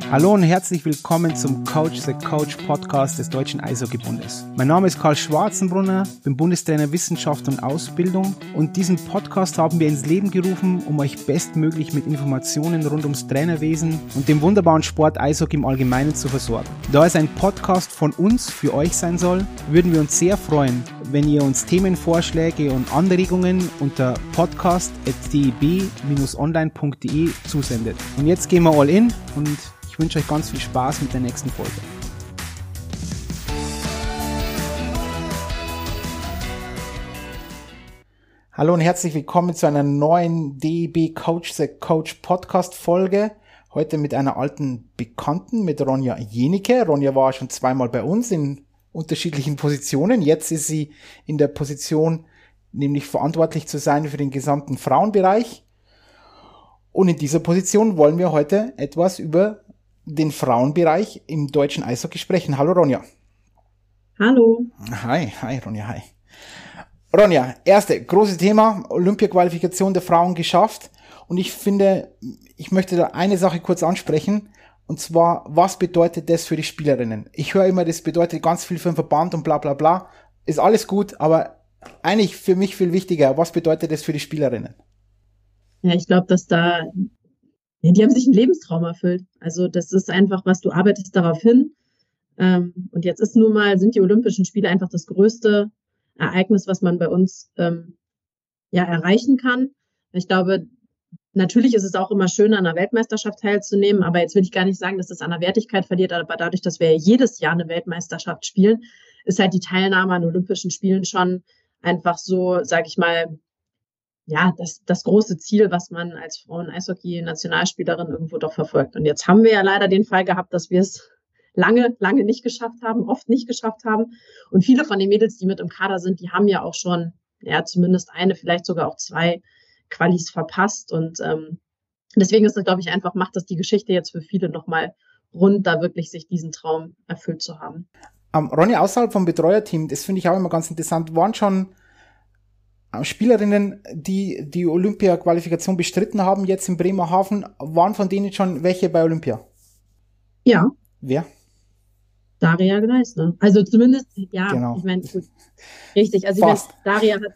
Hallo und herzlich willkommen zum Coach the Coach Podcast des Deutschen Eishockeybundes. Mein Name ist Karl Schwarzenbrunner, bin Bundestrainer Wissenschaft und Ausbildung und diesen Podcast haben wir ins Leben gerufen, um euch bestmöglich mit Informationen rund ums Trainerwesen und dem wunderbaren Sport Eishockey im Allgemeinen zu versorgen. Da es ein Podcast von uns für euch sein soll, würden wir uns sehr freuen, wenn ihr uns Themenvorschläge und Anregungen unter podcast@deb-online.de zusendet. Und jetzt gehen wir all in und ich wünsche euch ganz viel Spaß mit der nächsten Folge. Hallo und herzlich willkommen zu einer neuen DEB Coach the Coach Podcast Folge. Heute mit einer alten Bekannten, mit Ronja Jenicke. Ronja war schon zweimal bei uns in unterschiedlichen Positionen. Jetzt ist sie in der Position, nämlich verantwortlich zu sein für den gesamten Frauenbereich. Und in dieser Position wollen wir heute etwas über den Frauenbereich im deutschen Eishockey sprechen. Hallo Ronja. Hallo. Hi Ronja, hi. Ronja, erste große Thema, Olympia-Qualifikation der Frauen geschafft. Und ich finde, ich möchte da eine Sache kurz ansprechen. Und zwar, was bedeutet das für die Spielerinnen? Ich höre immer, das bedeutet ganz viel für den Verband und bla bla bla. Ist alles gut, aber eigentlich für mich viel wichtiger, was bedeutet das für die Spielerinnen? Ja, ich glaube, die haben sich einen Lebenstraum erfüllt. Also das ist einfach, was du arbeitest darauf hin. Und jetzt sind die Olympischen Spiele einfach das größte Ereignis, was man bei uns erreichen kann. Ich glaube, natürlich ist es auch immer schön, an einer Weltmeisterschaft teilzunehmen, aber jetzt will ich gar nicht sagen, dass das an der Wertigkeit verliert, aber dadurch, dass wir jedes Jahr eine Weltmeisterschaft spielen, ist halt die Teilnahme an Olympischen Spielen schon einfach so, sage ich mal, ja, das große Ziel, was man als Frauen-Eishockey-Nationalspielerin irgendwo doch verfolgt. Und jetzt haben wir ja leider den Fall gehabt, dass wir es lange nicht geschafft haben, oft nicht geschafft haben. Und viele von den Mädels, die mit im Kader sind, die haben ja auch schon, zumindest eine, vielleicht sogar auch 2 Qualis verpasst. Und deswegen ist es, glaube ich, macht das die Geschichte jetzt für viele nochmal rund, da wirklich sich diesen Traum erfüllt zu haben. Ronja, außerhalb vom Betreuerteam, das finde ich auch immer ganz interessant, waren schon Spielerinnen, die die Olympia-Qualifikation bestritten haben, jetzt in Bremerhaven, waren von denen schon welche bei Olympia? Ja. Wer? Daria Gleisner. Also zumindest, ja, genau. Ich meine, gut, richtig. Also fast. Daria hat,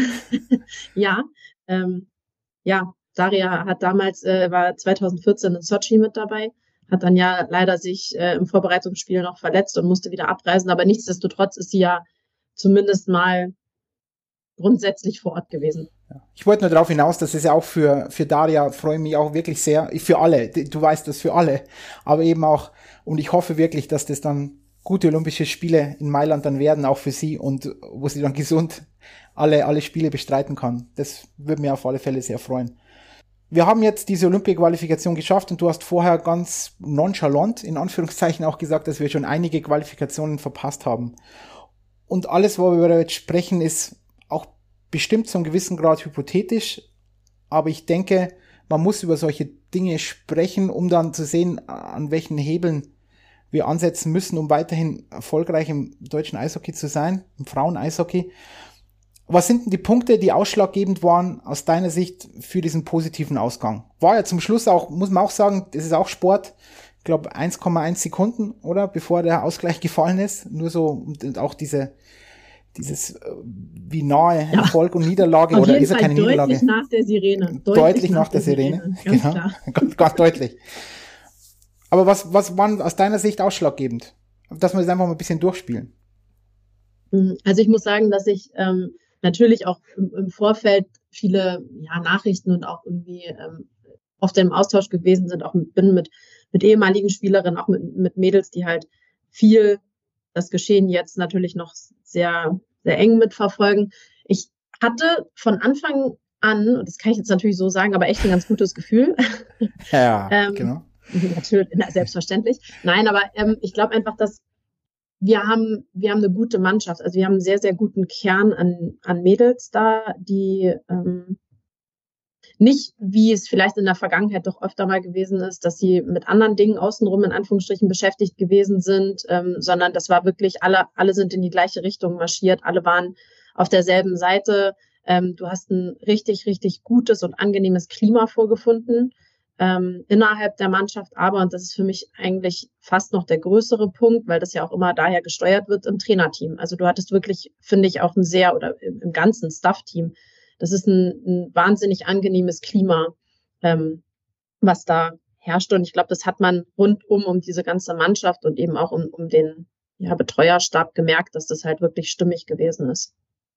Daria hat damals, war 2014 in Sochi mit dabei, hat dann ja leider sich im Vorbereitungsspiel noch verletzt und musste wieder abreisen, aber nichtsdestotrotz ist sie ja zumindest mal grundsätzlich vor Ort gewesen. Ich wollte nur darauf hinaus, dass es ja auch für Daria, freue ich mich auch wirklich sehr, für alle, du weißt das für alle, aber eben auch, und ich hoffe wirklich, dass das dann gute Olympische Spiele in Mailand dann werden, auch für sie, und wo sie dann gesund alle Spiele bestreiten kann. Das würde mir auf alle Fälle sehr freuen. Wir haben jetzt diese Olympia-Qualifikation geschafft und du hast vorher ganz nonchalant, in Anführungszeichen, auch gesagt, dass wir schon einige Qualifikationen verpasst haben. Und alles, worüber wir jetzt sprechen, ist auch bestimmt zu einem gewissen Grad hypothetisch, aber ich denke, man muss über solche Dinge sprechen, um dann zu sehen, an welchen Hebeln wir ansetzen müssen, um weiterhin erfolgreich im deutschen Eishockey zu sein, im Frauen-Eishockey. Was sind denn die Punkte, die ausschlaggebend waren aus deiner Sicht für diesen positiven Ausgang? War ja zum Schluss auch, muss man auch sagen, das ist auch Sport, ich glaube 1,1 Sekunden, oder? Bevor der Ausgleich gefallen ist. Nur so, und auch dieses wie nahe Erfolg und Niederlage, auf oder jeden ist ja Fall keine Niederlage? Deutlich nach der Sirene. Deutlich nach der Sirene. Ganz Genau. klar. Ganz deutlich. Aber was waren aus deiner Sicht ausschlaggebend? Dass wir das einfach mal ein bisschen durchspielen. Also ich muss sagen, dass ich natürlich auch im Vorfeld viele Nachrichten und auch irgendwie oft im Austausch gewesen sind, bin mit ehemaligen Spielerinnen, auch mit Mädels, die halt viel das Geschehen jetzt natürlich noch sehr, sehr eng mitverfolgen. Ich hatte von Anfang an, und das kann ich jetzt natürlich so sagen, aber echt ein ganz gutes Gefühl. Ja, genau. Natürlich, selbstverständlich. Nein, aber ich glaube einfach, dass wir haben eine gute Mannschaft. Also wir haben einen sehr, sehr guten Kern an Mädels da, die nicht, wie es vielleicht in der Vergangenheit doch öfter mal gewesen ist, dass sie mit anderen Dingen außenrum in Anführungsstrichen beschäftigt gewesen sind, sondern das war wirklich, alle sind in die gleiche Richtung marschiert, alle waren auf derselben Seite. Du hast ein richtig, richtig gutes und angenehmes Klima vorgefunden. innerhalb der Mannschaft, aber, und das ist für mich eigentlich fast noch der größere Punkt, weil das ja auch immer daher gesteuert wird im Trainerteam. Also du hattest wirklich, finde ich, auch oder im ganzen Staff-Team, das ist ein wahnsinnig angenehmes Klima, was da herrscht. Und ich glaube, das hat man rundum um diese ganze Mannschaft und eben auch um den Betreuerstab gemerkt, dass das halt wirklich stimmig gewesen ist.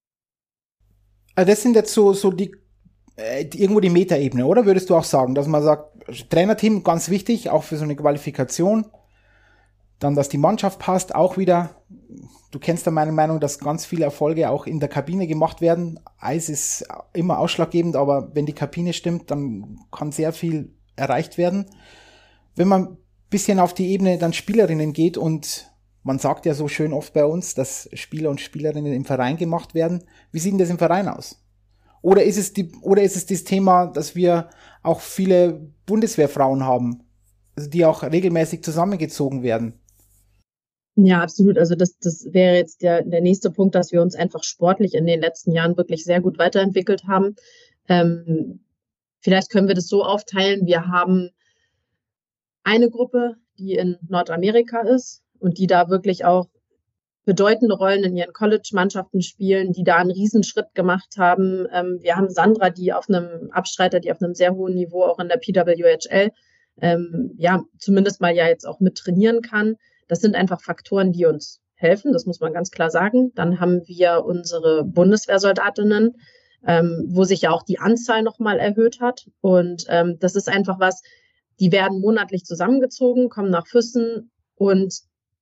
Also das sind jetzt so die irgendwo die Metaebene, oder würdest du auch sagen, dass man sagt, Trainerteam ganz wichtig, auch für so eine Qualifikation, dann, dass die Mannschaft passt, auch wieder, du kennst ja meine Meinung, dass ganz viele Erfolge auch in der Kabine gemacht werden. Eis ist immer ausschlaggebend, aber wenn die Kabine stimmt, dann kann sehr viel erreicht werden. Wenn man ein bisschen auf die Ebene dann Spielerinnen geht und man sagt ja so schön oft bei uns, dass Spieler und Spielerinnen im Verein gemacht werden. Wie sieht denn das im Verein aus? Oder ist es das Thema, dass wir auch viele Bundeswehrfrauen haben, also die auch regelmäßig zusammengezogen werden? Ja, absolut. Also das wäre jetzt der nächste Punkt, dass wir uns einfach sportlich in den letzten Jahren wirklich sehr gut weiterentwickelt haben. Vielleicht können wir das so aufteilen. Wir haben eine Gruppe, die in Nordamerika ist und die da wirklich auch bedeutende Rollen in ihren College-Mannschaften spielen, die da einen Riesenschritt gemacht haben. Wir haben Sandra, die auf einem sehr hohen Niveau auch in der PWHL, zumindest mal ja jetzt auch mit trainieren kann. Das sind einfach Faktoren, die uns helfen, das muss man ganz klar sagen. Dann haben wir unsere Bundeswehrsoldatinnen, wo sich ja auch die Anzahl nochmal erhöht hat. Und das ist einfach was, die werden monatlich zusammengezogen, kommen nach Füssen und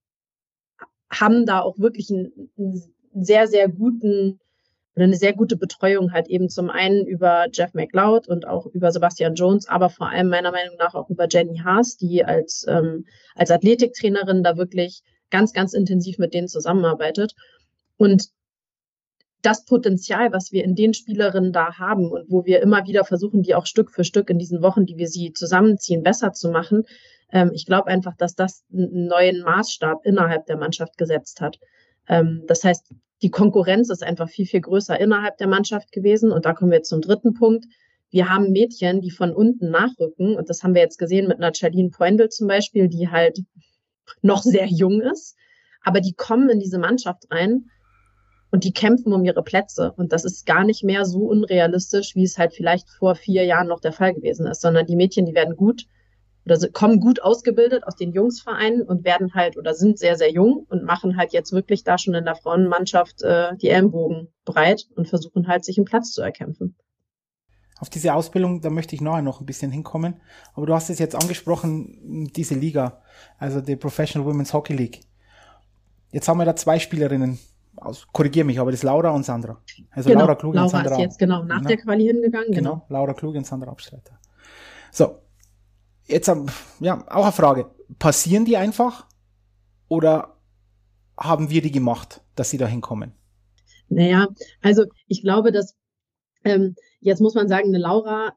haben da auch wirklich einen sehr, sehr guten oder eine sehr gute Betreuung halt eben zum einen über Jeff McLeod und auch über Sebastian Jones, aber vor allem meiner Meinung nach auch über Jenny Haas, die als Athletiktrainerin da wirklich ganz, ganz intensiv mit denen zusammenarbeitet. Und das Potenzial, was wir in den Spielerinnen da haben und wo wir immer wieder versuchen, die auch Stück für Stück in diesen Wochen, die wir sie zusammenziehen, besser zu machen, ich glaube einfach, dass das einen neuen Maßstab innerhalb der Mannschaft gesetzt hat. Das heißt, die Konkurrenz ist einfach viel, viel größer innerhalb der Mannschaft gewesen. Und da kommen wir jetzt zum dritten Punkt. Wir haben Mädchen, die von unten nachrücken. Und das haben wir jetzt gesehen mit einer Charlene Poindl zum Beispiel, die halt noch sehr jung ist. Aber die kommen in diese Mannschaft rein und die kämpfen um ihre Plätze. Und das ist gar nicht mehr so unrealistisch, wie es halt vielleicht vor 4 Jahren noch der Fall gewesen ist, sondern die Mädchen, die werden gut oder kommen gut ausgebildet aus den Jungsvereinen und werden halt oder sind sehr, sehr jung und machen halt jetzt wirklich da schon in der Frauenmannschaft die Ellenbogen breit und versuchen halt, sich einen Platz zu erkämpfen. Auf diese Ausbildung, da möchte ich nachher noch ein bisschen hinkommen. Aber du hast es jetzt angesprochen, diese Liga, also die Professional Women's Hockey League. Jetzt haben wir da 2 Spielerinnen. Korrigiere mich, aber das ist Laura und Sandra. Also genau, Laura Kluge und Sandra. Laura ist jetzt genau nach der Quali hingegangen. Genau, Laura Kluge und Sandra Abstreiter. So, jetzt auch eine Frage. Passieren die einfach oder haben wir die gemacht, dass sie da hinkommen? Naja, also ich glaube, dass jetzt muss man sagen, eine Laura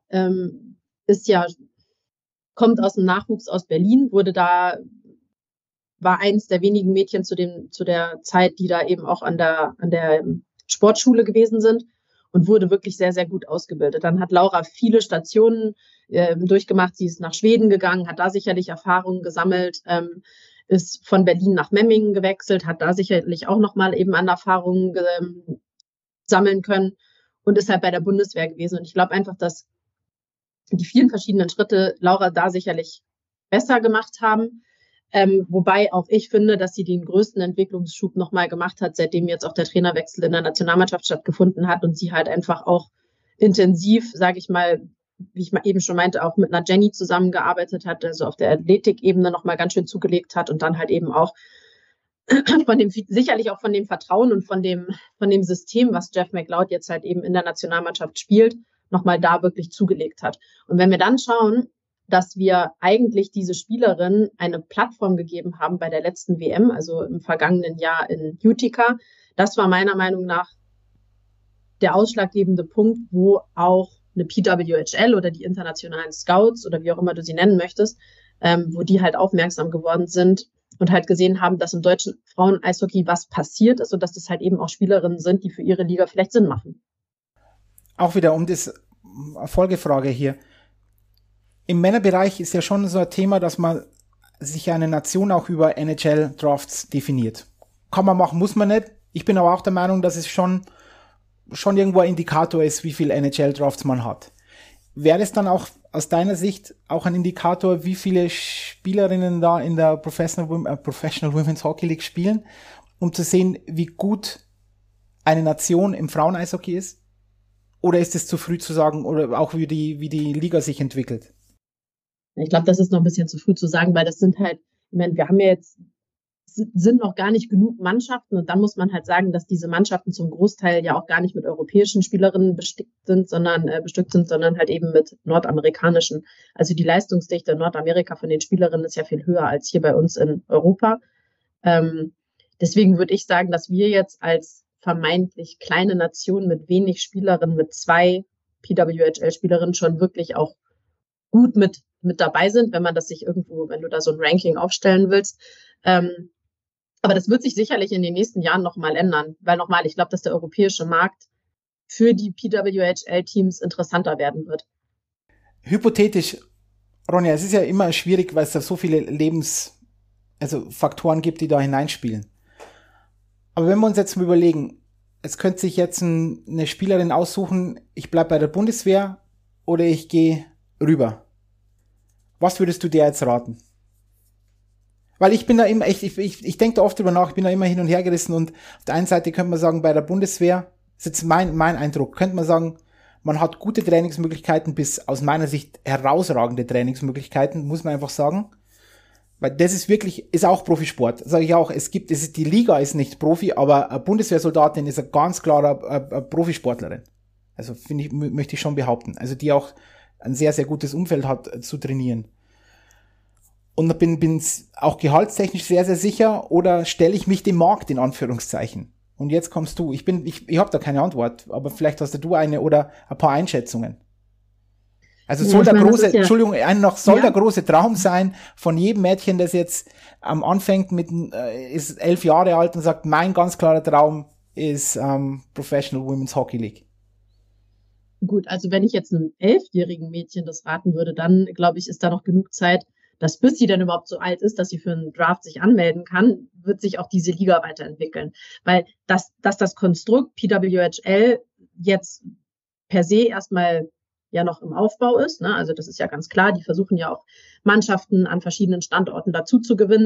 kommt aus dem Nachwuchs aus Berlin, war eins der wenigen Mädchen zu der Zeit, die da eben auch an der Sportschule gewesen sind und wurde wirklich sehr, sehr gut ausgebildet. Dann hat Laura viele Stationen durchgemacht. Sie ist nach Schweden gegangen, hat da sicherlich Erfahrungen gesammelt, ist von Berlin nach Memmingen gewechselt, hat da sicherlich auch nochmal eben an Erfahrungen sammeln können und ist halt bei der Bundeswehr gewesen. Und ich glaube einfach, dass die vielen verschiedenen Schritte Laura da sicherlich besser gemacht haben. Wobei auch ich finde, dass sie den größten Entwicklungsschub nochmal gemacht hat, seitdem jetzt auch der Trainerwechsel in der Nationalmannschaft stattgefunden hat und sie halt einfach auch intensiv, sage ich mal, wie ich eben schon meinte, auch mit einer Jenny zusammengearbeitet hat, also auf der Athletikebene nochmal ganz schön zugelegt hat und dann halt eben auch sicherlich auch von dem Vertrauen und von dem System, was Jeff McLeod jetzt halt eben in der Nationalmannschaft spielt, nochmal da wirklich zugelegt hat. Und wenn wir dann schauen, dass wir eigentlich diese Spielerin eine Plattform gegeben haben bei der letzten WM, also im vergangenen Jahr in Utica. Das war meiner Meinung nach der ausschlaggebende Punkt, wo auch eine PWHL oder die internationalen Scouts oder wie auch immer du sie nennen möchtest, wo die halt aufmerksam geworden sind und halt gesehen haben, dass im deutschen Frauen-Eishockey was passiert ist und dass das halt eben auch Spielerinnen sind, die für ihre Liga vielleicht Sinn machen. Auch wieder um das Folgefrage hier. Im Männerbereich ist ja schon so ein Thema, dass man sich eine Nation auch über NHL-Drafts definiert. Kann man machen, muss man nicht. Ich bin aber auch der Meinung, dass es schon irgendwo ein Indikator ist, wie viel NHL-Drafts man hat. Wäre es dann auch aus deiner Sicht auch ein Indikator, wie viele Spielerinnen da in der Professional Women's Hockey League spielen, um zu sehen, wie gut eine Nation im Frauen-Eishockey ist? Oder ist es zu früh zu sagen, oder auch wie die Liga sich entwickelt? Ich glaube, das ist noch ein bisschen zu früh zu sagen, weil das sind halt, ich meine, wir haben ja jetzt, sind noch gar nicht genug Mannschaften und dann muss man halt sagen, dass diese Mannschaften zum Großteil ja auch gar nicht mit europäischen Spielerinnen bestückt sind, sondern halt eben mit nordamerikanischen. Also die Leistungsdichte in Nordamerika von den Spielerinnen ist ja viel höher als hier bei uns in Europa. Deswegen würde ich sagen, dass wir jetzt als vermeintlich kleine Nation mit wenig Spielerinnen, mit 2 PWHL-Spielerinnen schon wirklich auch gut mit dabei sind, wenn man das sich irgendwo, wenn du da so ein Ranking aufstellen willst. Aber das wird sich sicherlich in den nächsten Jahren nochmal ändern, weil nochmal, ich glaube, dass der europäische Markt für die PWHL-Teams interessanter werden wird. Hypothetisch, Ronja, es ist ja immer schwierig, weil es da so viele Faktoren gibt, die da hineinspielen. Aber wenn wir uns jetzt mal überlegen, es könnte sich jetzt eine Spielerin aussuchen, ich bleibe bei der Bundeswehr oder ich gehe rüber. Was würdest du dir jetzt raten? Weil ich bin da immer echt, ich denke da oft drüber nach, ich bin da immer hin und her gerissen und auf der einen Seite könnte man sagen, bei der Bundeswehr, das ist jetzt mein Eindruck, könnte man sagen, man hat gute Trainingsmöglichkeiten bis aus meiner Sicht herausragende Trainingsmöglichkeiten, muss man einfach sagen. Weil das ist auch Profisport. Sage ich auch, die Liga ist nicht Profi, aber eine Bundeswehrsoldatin ist ein ganz klarer Profisportlerin. Also möchte ich schon behaupten. Also die auch ein sehr, sehr gutes Umfeld hat zu trainieren. Und bin auch gehaltstechnisch sehr, sehr sicher oder stelle ich mich dem Markt in Anführungszeichen? Und jetzt kommst du. Ich habe da keine Antwort, aber vielleicht hast du eine oder ein paar Einschätzungen. Also soll der große Traum sein von jedem Mädchen, das jetzt anfängt ist 11 Jahre alt und sagt, mein ganz klarer Traum ist Professional Women's Hockey League. Gut, also wenn ich jetzt einem 11-jährigen Mädchen das raten würde, dann glaube ich, ist da noch genug Zeit, dass bis sie dann überhaupt so alt ist, dass sie für einen Draft sich anmelden kann, wird sich auch diese Liga weiterentwickeln. Weil dass das Konstrukt PWHL jetzt per se erstmal ja noch im Aufbau ist, ne? Also das ist ja ganz klar, die versuchen ja auch Mannschaften an verschiedenen Standorten dazu zu gewinnen,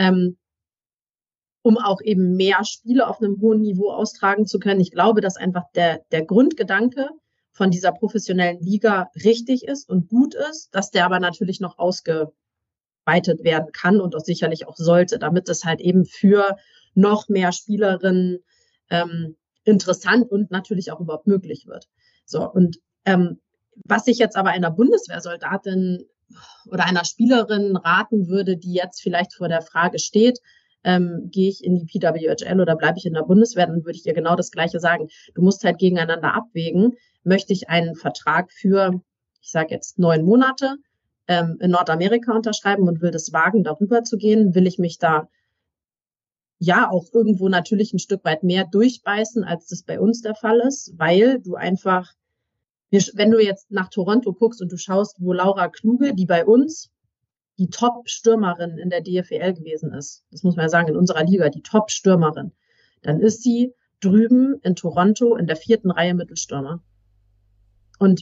um auch eben mehr Spiele auf einem hohen Niveau austragen zu können. Ich glaube, dass einfach der Grundgedanke von dieser professionellen Liga richtig ist und gut ist, dass der aber natürlich noch ausgeweitet werden kann und auch sicherlich auch sollte, damit es halt eben für noch mehr Spielerinnen interessant und natürlich auch überhaupt möglich wird. So, und was ich jetzt aber einer Bundeswehrsoldatin oder einer Spielerin raten würde, die jetzt vielleicht vor der Frage steht, gehe ich in die PWHL oder bleibe ich in der Bundeswehr, dann würde ich ihr genau das Gleiche sagen. Du musst halt gegeneinander abwägen, möchte ich einen Vertrag für, ich sage jetzt 9 Monate in Nordamerika unterschreiben und will das wagen, darüber zu gehen, will ich mich da ja auch irgendwo natürlich ein Stück weit mehr durchbeißen, als das bei uns der Fall ist, weil du einfach, wenn du jetzt nach Toronto guckst und du schaust, wo Laura Kluge, die bei uns die Top-Stürmerin in der DFL gewesen ist, das muss man ja sagen, in unserer Liga, die Top-Stürmerin, dann ist sie drüben in Toronto in der 4. Reihe Mittelstürmer. Und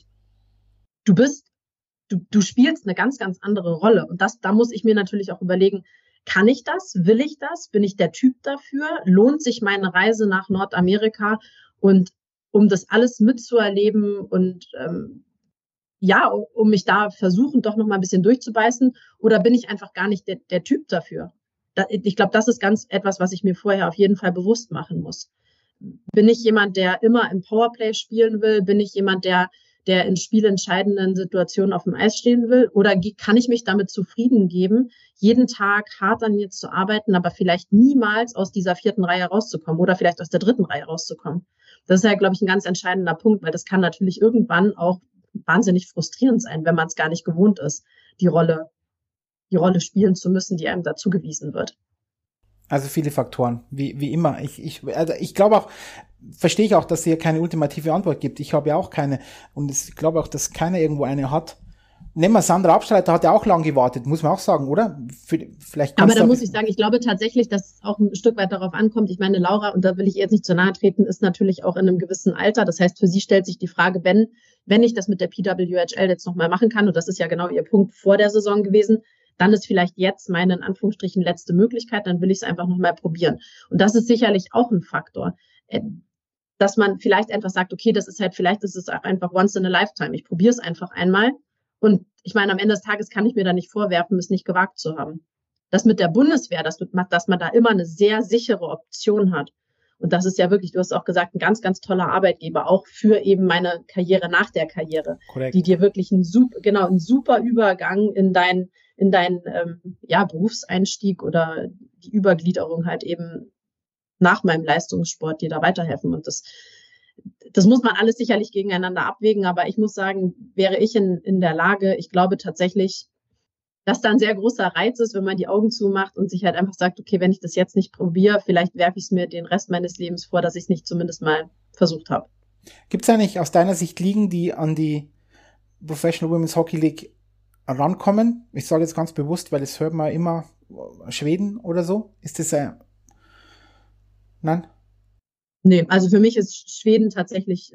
du spielst eine ganz, ganz andere Rolle. Und da muss ich mir natürlich auch überlegen, kann ich das? Will ich das? Bin ich der Typ dafür? Lohnt sich meine Reise nach Nordamerika? Und um das alles mitzuerleben und um mich da versuchen, doch noch mal ein bisschen durchzubeißen? Oder bin ich einfach gar nicht der Typ dafür? Ich glaube, das ist ganz etwas, was ich mir vorher auf jeden Fall bewusst machen muss. Bin ich jemand, der immer im Powerplay spielen will? Bin ich jemand, der in spielentscheidenden Situationen auf dem Eis stehen will? Oder kann ich mich damit zufrieden geben, jeden Tag hart an mir zu arbeiten, aber vielleicht niemals aus dieser 4. Reihe rauszukommen oder vielleicht aus der 3. Reihe rauszukommen? Das ist ja, glaube ich, ein ganz entscheidender Punkt, weil das kann natürlich irgendwann auch wahnsinnig frustrierend sein, wenn man es gar nicht gewohnt ist, die Rolle spielen zu müssen, die einem da zugewiesen wird. Also viele Faktoren, wie immer. Ich glaube auch, verstehe ich auch, dass es hier keine ultimative Antwort gibt. Ich habe ja auch keine und ich glaube auch, dass keiner irgendwo eine hat. Nehmen wir Sandra Abstreiter, hat ja auch lang gewartet, muss man auch sagen, oder? Vielleicht Aber da muss ich sagen, ich glaube tatsächlich, dass es auch ein Stück weit darauf ankommt. Ich meine, Laura, und da will ich ihr jetzt nicht zu nahe treten, ist natürlich auch in einem gewissen Alter. Das heißt, für sie stellt sich die Frage, wenn ich das mit der PWHL jetzt nochmal machen kann, und das ist ja genau ihr Punkt vor der Saison gewesen, dann ist vielleicht jetzt meine, in Anführungsstrichen, letzte Möglichkeit, dann will ich es einfach nochmal probieren. Und das ist sicherlich auch ein Faktor, dass man vielleicht einfach sagt, okay, vielleicht ist es auch einfach once in a lifetime. Ich probiere es einfach einmal. Und ich meine, am Ende des Tages kann ich mir da nicht vorwerfen, es nicht gewagt zu haben. Das mit der Bundeswehr, dass man da immer eine sehr sichere Option hat. Und das ist ja wirklich, du hast auch gesagt, ein ganz, ganz toller Arbeitgeber, auch für eben meine Karriere nach der Karriere, Korrekt. Die dir wirklich einen super Übergang in dein Berufseinstieg oder die Übergliederung halt eben nach meinem Leistungssport dir da weiterhelfen. Und das muss man alles sicherlich gegeneinander abwägen, aber ich muss sagen, wäre ich in der Lage, ich glaube tatsächlich, dass da ein sehr großer Reiz ist, wenn man die Augen zumacht und sich halt einfach sagt, okay, wenn ich das jetzt nicht probiere, vielleicht werfe ich es mir den Rest meines Lebens vor, dass ich es nicht zumindest mal versucht habe. Gibt es eigentlich aus deiner Sicht Ligen, die an die Professional Women's Hockey League rankommen? Ich sage jetzt ganz bewusst, weil es hört man immer Schweden oder so. Ist das nein? Nee, also für mich ist Schweden tatsächlich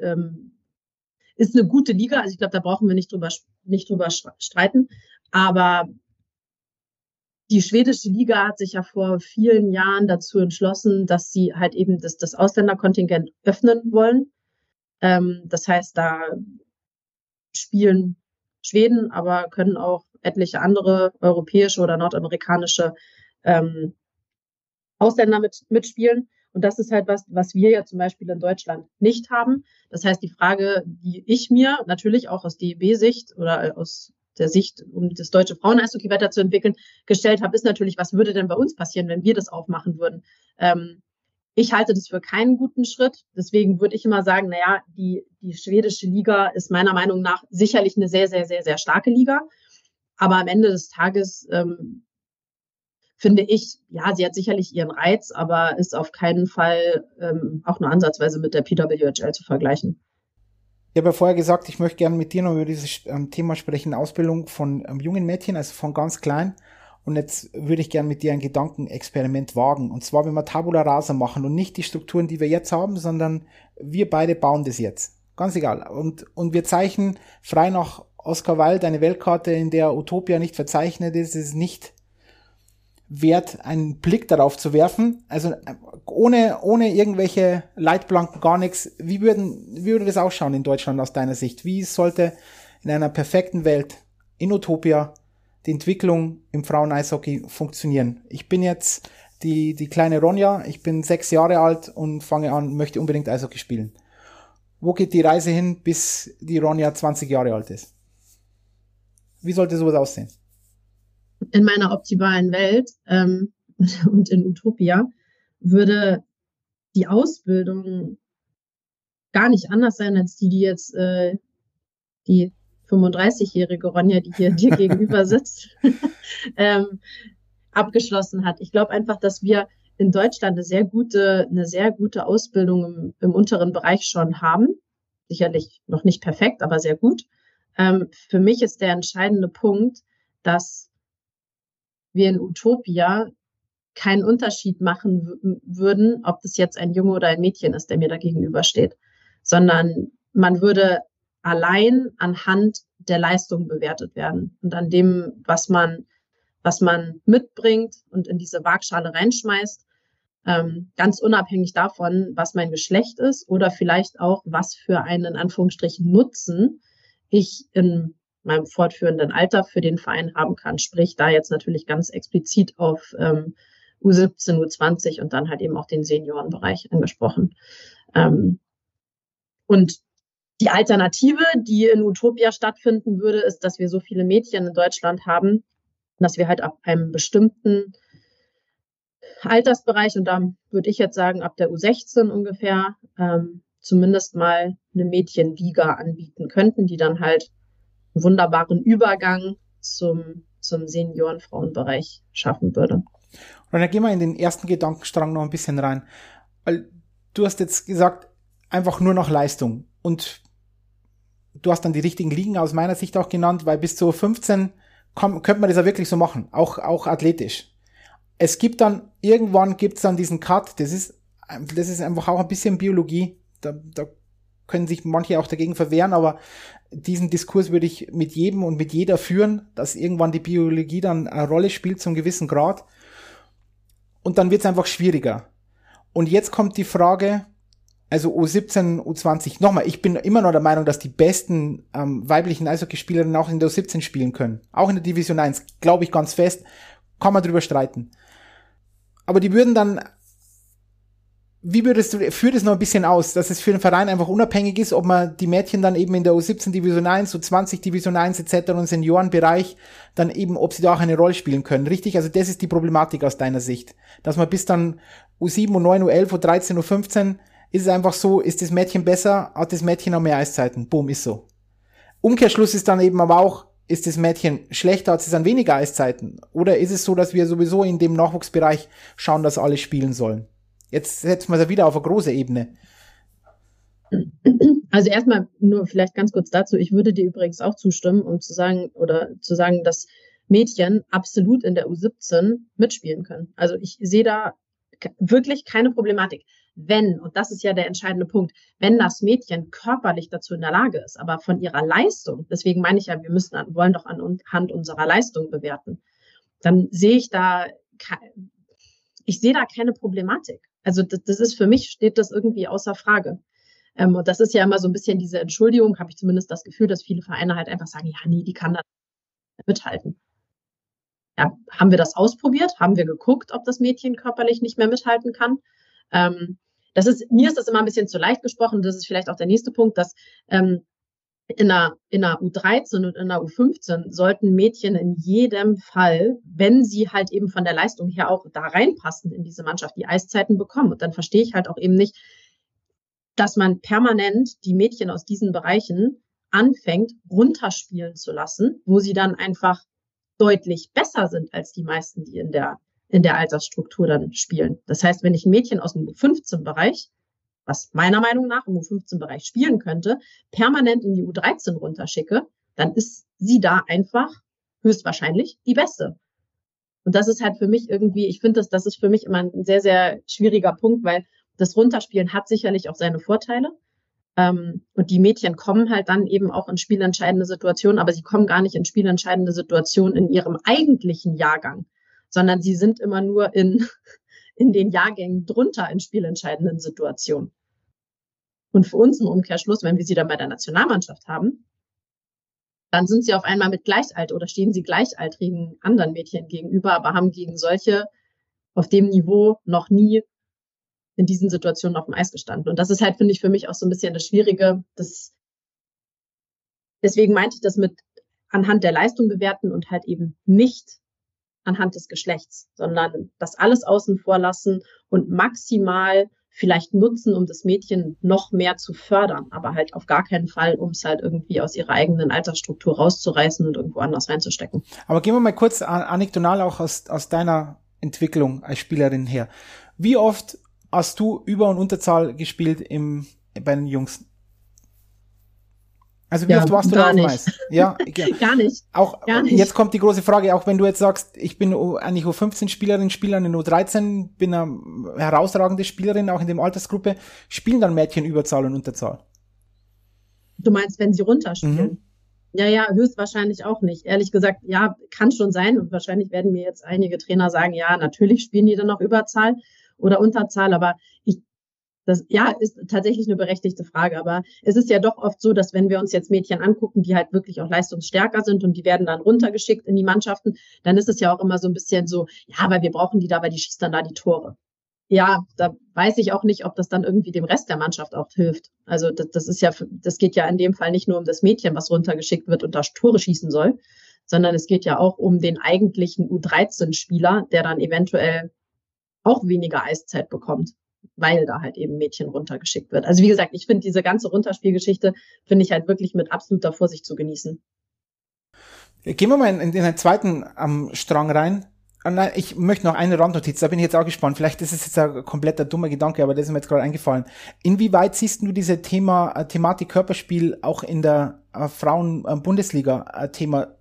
ist eine gute Liga. Also ich glaube, da brauchen wir nicht drüber streiten. Aber die schwedische Liga hat sich ja vor vielen Jahren dazu entschlossen, dass sie halt eben das Ausländerkontingent öffnen wollen. Das heißt, da spielen Schweden, aber können auch etliche andere europäische oder nordamerikanische Ausländer mitspielen. Und das ist halt was wir ja zum Beispiel in Deutschland nicht haben. Das heißt, die Frage, die ich mir natürlich auch aus DEB-Sicht oder aus der Sicht, um das deutsche Frauen-Eishockey weiterzuentwickeln, gestellt habe, ist natürlich, was würde denn bei uns passieren, wenn wir das aufmachen würden? Ich halte das für keinen guten Schritt. Deswegen würde ich immer sagen, die schwedische Liga ist meiner Meinung nach sicherlich eine sehr, sehr, sehr, sehr starke Liga. Aber am Ende des Tages finde ich, ja, sie hat sicherlich ihren Reiz, aber ist auf keinen Fall auch nur ansatzweise mit der PWHL zu vergleichen. Ich habe ja vorher gesagt, ich möchte gerne mit dir noch über dieses Thema sprechen, Ausbildung von jungen Mädchen, also von ganz klein. Und jetzt würde ich gerne mit dir ein Gedankenexperiment wagen. Und zwar, wenn wir Tabula Rasa machen und nicht die Strukturen, die wir jetzt haben, sondern wir beide bauen das jetzt. Ganz egal. Und wir zeichnen frei nach Oscar Wilde eine Weltkarte, in der Utopia nicht verzeichnet ist. Es ist nicht wert, einen Blick darauf zu werfen. Also ohne irgendwelche Leitplanken, gar nichts. Wie würde das ausschauen in Deutschland aus deiner Sicht? Wie sollte in einer perfekten Welt, in Utopia, die Entwicklung im Frauen-Eishockey funktionieren? Ich bin jetzt die kleine Ronja, ich bin 6 Jahre alt und fange an, möchte unbedingt Eishockey spielen. Wo geht die Reise hin, bis die Ronja 20 Jahre alt ist? Wie sollte sowas aussehen? In meiner optimalen Welt und in Utopia würde die Ausbildung gar nicht anders sein als die jetzt die 35-jährige Ronja, die hier dir gegenüber sitzt, abgeschlossen hat. Ich glaube einfach, dass wir in Deutschland eine sehr gute Ausbildung im unteren Bereich schon haben. Sicherlich noch nicht perfekt, aber sehr gut. Für mich ist der entscheidende Punkt, dass wir in Utopia keinen Unterschied machen würden, ob das jetzt ein Junge oder ein Mädchen ist, der mir da gegenübersteht, sondern man würde allein anhand der Leistung bewertet werden und an dem, was man mitbringt und in diese Waagschale reinschmeißt, ganz unabhängig davon, was mein Geschlecht ist oder vielleicht auch, was für einen, in Anführungsstrichen, Nutzen ich in meinem fortführenden Alter für den Verein haben kann. Sprich, da jetzt natürlich ganz explizit auf U17, U20 und dann halt eben auch den Seniorenbereich angesprochen. Und die Alternative, die in Utopia stattfinden würde, ist, dass wir so viele Mädchen in Deutschland haben, dass wir halt ab einem bestimmten Altersbereich, und da würde ich jetzt sagen, ab der U16 ungefähr, zumindest mal eine Mädchenliga anbieten könnten, die dann halt einen wunderbaren Übergang zum Senioren-Frauenbereich schaffen würde. Und dann gehen wir in den ersten Gedankenstrang noch ein bisschen rein. Weil du hast jetzt gesagt, einfach nur nach Leistung. Und du hast dann die richtigen Ligen aus meiner Sicht auch genannt, weil bis zu 15 könnte man das ja wirklich so machen, auch athletisch. Es gibt dann, irgendwann gibt's dann diesen Cut, das ist einfach auch ein bisschen Biologie, da können sich manche auch dagegen verwehren, aber diesen Diskurs würde ich mit jedem und mit jeder führen, dass irgendwann die Biologie dann eine Rolle spielt zum gewissen Grad und dann wird's einfach schwieriger. Und jetzt kommt die Frage, also U17, U20, nochmal, ich bin immer noch der Meinung, dass die besten weiblichen Eishockeyspielerinnen auch in der U17 spielen können. Auch in der Division 1, glaube ich ganz fest, kann man drüber streiten. Aber die würden dann, führ das noch ein bisschen aus, dass es für den Verein einfach unabhängig ist, ob man die Mädchen dann eben in der U17 Division 1, U20 Division 1 etc. und Seniorenbereich dann eben, ob sie da auch eine Rolle spielen können. Richtig? Also das ist die Problematik aus deiner Sicht. Dass man bis dann U7, U9, U11, U13, U15 ist es einfach so, ist das Mädchen besser, hat das Mädchen auch mehr Eiszeiten. Boom, ist so. Umkehrschluss ist dann eben aber auch, ist das Mädchen schlechter, hat es dann weniger Eiszeiten? Oder ist es so, dass wir sowieso in dem Nachwuchsbereich schauen, dass alle spielen sollen? Jetzt setzen wir es wieder auf eine große Ebene. Also erstmal nur vielleicht ganz kurz dazu. Ich würde dir übrigens auch zustimmen, um zu sagen, dass Mädchen absolut in der U17 mitspielen können. Also ich sehe da wirklich keine Problematik. Wenn, und das ist ja der entscheidende Punkt, wenn das Mädchen körperlich dazu in der Lage ist, aber von ihrer Leistung, deswegen meine ich ja, wollen doch anhand unserer Leistung bewerten, dann sehe ich da keine Problematik. Also das ist für mich, steht das irgendwie außer Frage. Und das ist ja immer so ein bisschen diese Entschuldigung, habe ich zumindest das Gefühl, dass viele Vereine halt einfach sagen, ja, nee, die kann da mithalten. Ja, haben wir das ausprobiert? Haben wir geguckt, ob das Mädchen körperlich nicht mehr mithalten kann? Mir ist das immer ein bisschen zu leicht gesprochen. Das ist vielleicht auch der nächste Punkt, dass in der U13 und in der U15 sollten Mädchen in jedem Fall, wenn sie halt eben von der Leistung her auch da reinpassen in diese Mannschaft, die Eiszeiten bekommen. Und dann verstehe ich halt auch eben nicht, dass man permanent die Mädchen aus diesen Bereichen anfängt, runterspielen zu lassen, wo sie dann einfach deutlich besser sind als die meisten, die in der Altersstruktur dann spielen. Das heißt, wenn ich ein Mädchen aus dem U15-Bereich, was meiner Meinung nach im U15-Bereich spielen könnte, permanent in die U13 runterschicke, dann ist sie da einfach höchstwahrscheinlich die Beste. Und das ist halt für mich irgendwie, ich finde, das ist für mich immer ein sehr, sehr schwieriger Punkt, weil das Runterspielen hat sicherlich auch seine Vorteile. Und die Mädchen kommen halt dann eben auch in spielentscheidende Situationen, aber sie kommen gar nicht in spielentscheidende Situationen in ihrem eigentlichen Jahrgang, sondern sie sind immer nur in den Jahrgängen drunter in spielentscheidenden Situationen. Und für uns im Umkehrschluss, wenn wir sie dann bei der Nationalmannschaft haben, dann sind sie auf einmal mit oder stehen sie gleichaltrigen anderen Mädchen gegenüber, aber haben gegen solche auf dem Niveau noch nie in diesen Situationen auf dem Eis gestanden. Und das ist halt, finde ich, für mich auch so ein bisschen das Schwierige. Deswegen meinte ich das mit anhand der Leistung bewerten und halt eben nicht anhand des Geschlechts, sondern das alles außen vor lassen und maximal vielleicht nutzen, um das Mädchen noch mehr zu fördern, aber halt auf gar keinen Fall, um es halt irgendwie aus ihrer eigenen Altersstruktur rauszureißen und irgendwo anders reinzustecken. Aber gehen wir mal kurz anekdotal auch aus deiner Entwicklung als Spielerin her. Wie oft hast du Über- und Unterzahl gespielt bei den Jungs? Also wie oft warst du da auf dem Eis? Ja, gar nicht. Gar nicht. Jetzt kommt die große Frage, auch wenn du jetzt sagst, ich bin eigentlich U15-Spielerin, spiele in U13, bin eine herausragende Spielerin, auch in der Altersgruppe, spielen dann Mädchen Überzahl und Unterzahl? Du meinst, wenn sie runterspielen? Mhm. Ja, höchstwahrscheinlich auch nicht. Ehrlich gesagt, ja, kann schon sein. Und wahrscheinlich werden mir jetzt einige Trainer sagen, ja, natürlich spielen die dann noch Überzahl oder Unterzahl, aber das ist tatsächlich eine berechtigte Frage, aber es ist ja doch oft so, dass wenn wir uns jetzt Mädchen angucken, die halt wirklich auch leistungsstärker sind und die werden dann runtergeschickt in die Mannschaften, dann ist es ja auch immer so ein bisschen so, ja, aber wir brauchen die da, weil die schießt dann da die Tore. Ja, da weiß ich auch nicht, ob das dann irgendwie dem Rest der Mannschaft auch hilft. Also das geht ja in dem Fall nicht nur um das Mädchen, was runtergeschickt wird und da Tore schießen soll, sondern es geht ja auch um den eigentlichen U13-Spieler, der dann eventuell auch weniger Eiszeit bekommt, weil da halt eben Mädchen runtergeschickt wird. Also wie gesagt, ich finde diese ganze Runterspielgeschichte, finde ich halt wirklich mit absoluter Vorsicht zu genießen. Gehen wir mal in den zweiten Strang rein. Nein, ich möchte noch eine Randnotiz, da bin ich jetzt auch gespannt. Vielleicht ist es jetzt ein kompletter dummer Gedanke, aber das ist mir jetzt gerade eingefallen. Inwieweit siehst du diese Thematik Körperspiel auch in der Frauen-Bundesliga-Thema.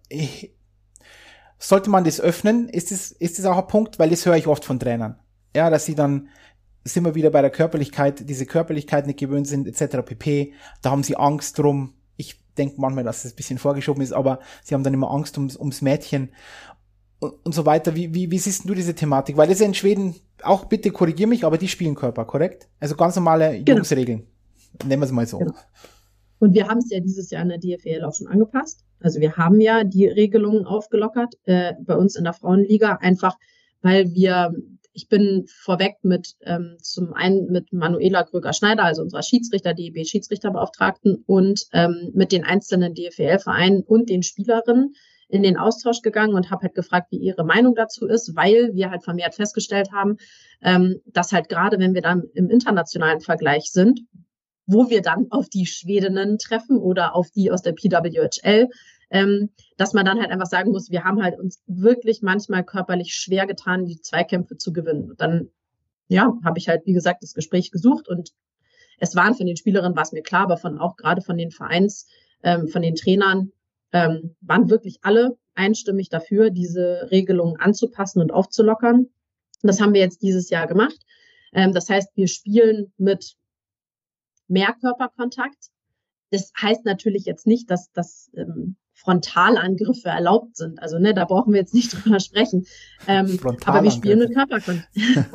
Sollte man das öffnen? Ist das auch ein Punkt? Weil das höre ich oft von Trainern. Ja, dass sie dann, sind wir wieder bei der Körperlichkeit, diese Körperlichkeit nicht gewöhnt sind, etc. pp. Da haben sie Angst drum. Ich denke manchmal, dass das ein bisschen vorgeschoben ist, aber sie haben dann immer Angst ums Mädchen und so weiter. Wie siehst du diese Thematik? Weil das ist in Schweden, auch bitte korrigier mich, aber die spielen Körper, korrekt? Also ganz normale Jungsregeln. Nennen wir es mal so. Genau. Und wir haben es ja dieses Jahr in der DFL auch schon angepasst. Also wir haben ja die Regelungen aufgelockert bei uns in der Frauenliga, einfach weil ich bin vorweg zum einen mit Manuela Gröger-Schneider, also unserer DEB-Schiedsrichterbeauftragten und mit den einzelnen DFL-Vereinen und den Spielerinnen in den Austausch gegangen und habe halt gefragt, wie ihre Meinung dazu ist, weil wir halt vermehrt festgestellt haben, dass halt gerade, wenn wir dann im internationalen Vergleich sind, wo wir dann auf die Schwedinnen treffen oder auf die aus der PWHL, dass man dann halt einfach sagen muss, wir haben halt uns wirklich manchmal körperlich schwer getan, die Zweikämpfe zu gewinnen. Und dann, ja, habe ich halt, wie gesagt, das Gespräch gesucht und es waren von den Spielerinnen, war es mir klar, aber auch gerade von den von den Trainern, waren wirklich alle einstimmig dafür, diese Regelungen anzupassen und aufzulockern. Und das haben wir jetzt dieses Jahr gemacht. Das heißt, wir spielen mit mehr Körperkontakt. Das heißt natürlich jetzt nicht, dass Frontalangriffe erlaubt sind. Also da brauchen wir jetzt nicht drüber sprechen. Aber wir spielen mit Körperkontakt.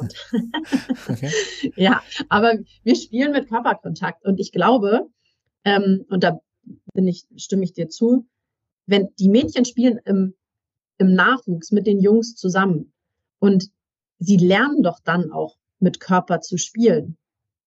Okay. Ja, aber wir spielen mit Körperkontakt. Und ich glaube, und da stimme ich dir zu, wenn die Mädchen spielen im Nachwuchs mit den Jungs zusammen und sie lernen doch dann auch mit Körper zu spielen,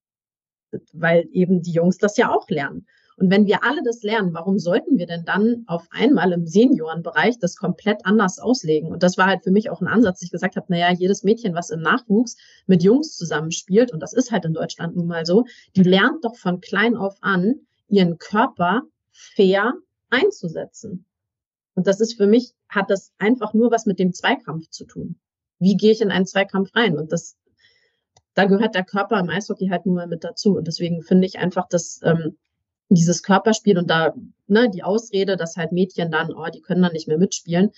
weil eben die Jungs das ja auch lernen. Und wenn wir alle das lernen, warum sollten wir denn dann auf einmal im Seniorenbereich das komplett anders auslegen? Und das war halt für mich auch ein Ansatz, dass ich gesagt habe, jedes Mädchen, was im Nachwuchs mit Jungs zusammenspielt, und das ist halt in Deutschland nun mal so, die lernt doch von klein auf an, ihren Körper fair einzusetzen. Und das ist für mich, hat das einfach nur was mit dem Zweikampf zu tun. Wie gehe ich in einen Zweikampf rein? Und da gehört der Körper im Eishockey halt nun mal mit dazu. Und deswegen finde ich einfach, dass dieses Körperspiel und da die Ausrede, dass halt Mädchen dann, die können dann nicht mehr mitspielen,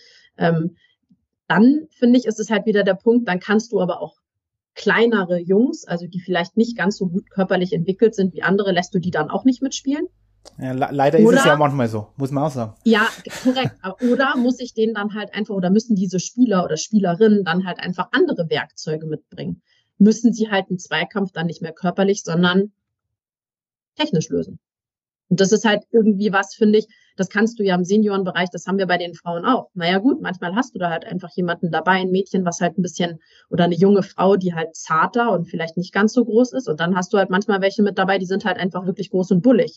dann finde ich, ist es halt wieder der Punkt, dann kannst du aber auch kleinere Jungs, also die vielleicht nicht ganz so gut körperlich entwickelt sind wie andere, lässt du die dann auch nicht mitspielen. Ja, leider ist es ja manchmal so, muss man auch sagen. Ja, korrekt. Oder muss ich denen dann halt einfach, oder müssen diese Spieler oder Spielerinnen dann halt einfach andere Werkzeuge mitbringen? Müssen sie halt einen Zweikampf dann nicht mehr körperlich, sondern technisch lösen. Und das ist halt irgendwie was, finde ich, das kannst du ja im Seniorenbereich, das haben wir bei den Frauen auch. Naja gut, manchmal hast du da halt einfach jemanden dabei, ein Mädchen, was halt ein bisschen, oder eine junge Frau, die halt zarter und vielleicht nicht ganz so groß ist. Und dann hast du halt manchmal welche mit dabei, die sind halt einfach wirklich groß und bullig.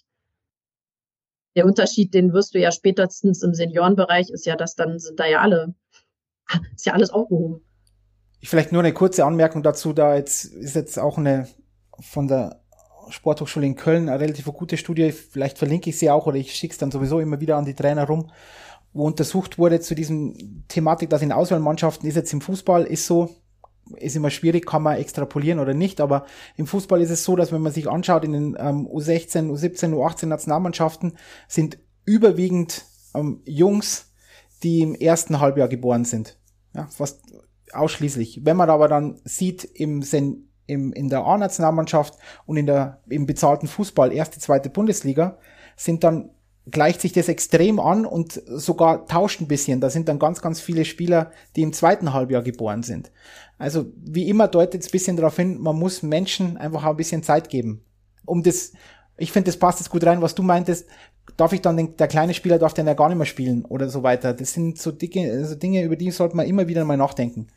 Der Unterschied, den wirst du ja spätestens im Seniorenbereich, ist ja, dass dann sind da ja ist ja alles aufgehoben. Vielleicht nur eine kurze Anmerkung dazu, ist jetzt auch eine von der Sporthochschule in Köln eine relativ gute Studie, vielleicht verlinke ich sie auch oder ich schicke es dann sowieso immer wieder an die Trainer rum, wo untersucht wurde zu diesem Thematik, dass in Auswahlmannschaften ist jetzt im Fußball, ist immer schwierig, kann man extrapolieren oder nicht, aber im Fußball ist es so, dass wenn man sich anschaut, in den U16, U17, U18 Nationalmannschaften sind überwiegend Jungs, die im ersten Halbjahr geboren sind. Ja, fast ausschließlich. Wenn man aber dann sieht in der A-Nationalmannschaft und im bezahlten Fußball, erste, zweite Bundesliga, gleicht sich das extrem an und sogar tauscht ein bisschen. Da sind dann ganz, ganz viele Spieler, die im zweiten Halbjahr geboren sind. Also wie immer deutet es ein bisschen darauf hin, man muss Menschen einfach auch ein bisschen Zeit geben. Ich finde, das passt jetzt gut rein, was du meintest. Der kleine Spieler darf dann ja gar nicht mehr spielen oder so weiter. Das sind so Dinge, über die sollte man immer wieder mal nachdenken.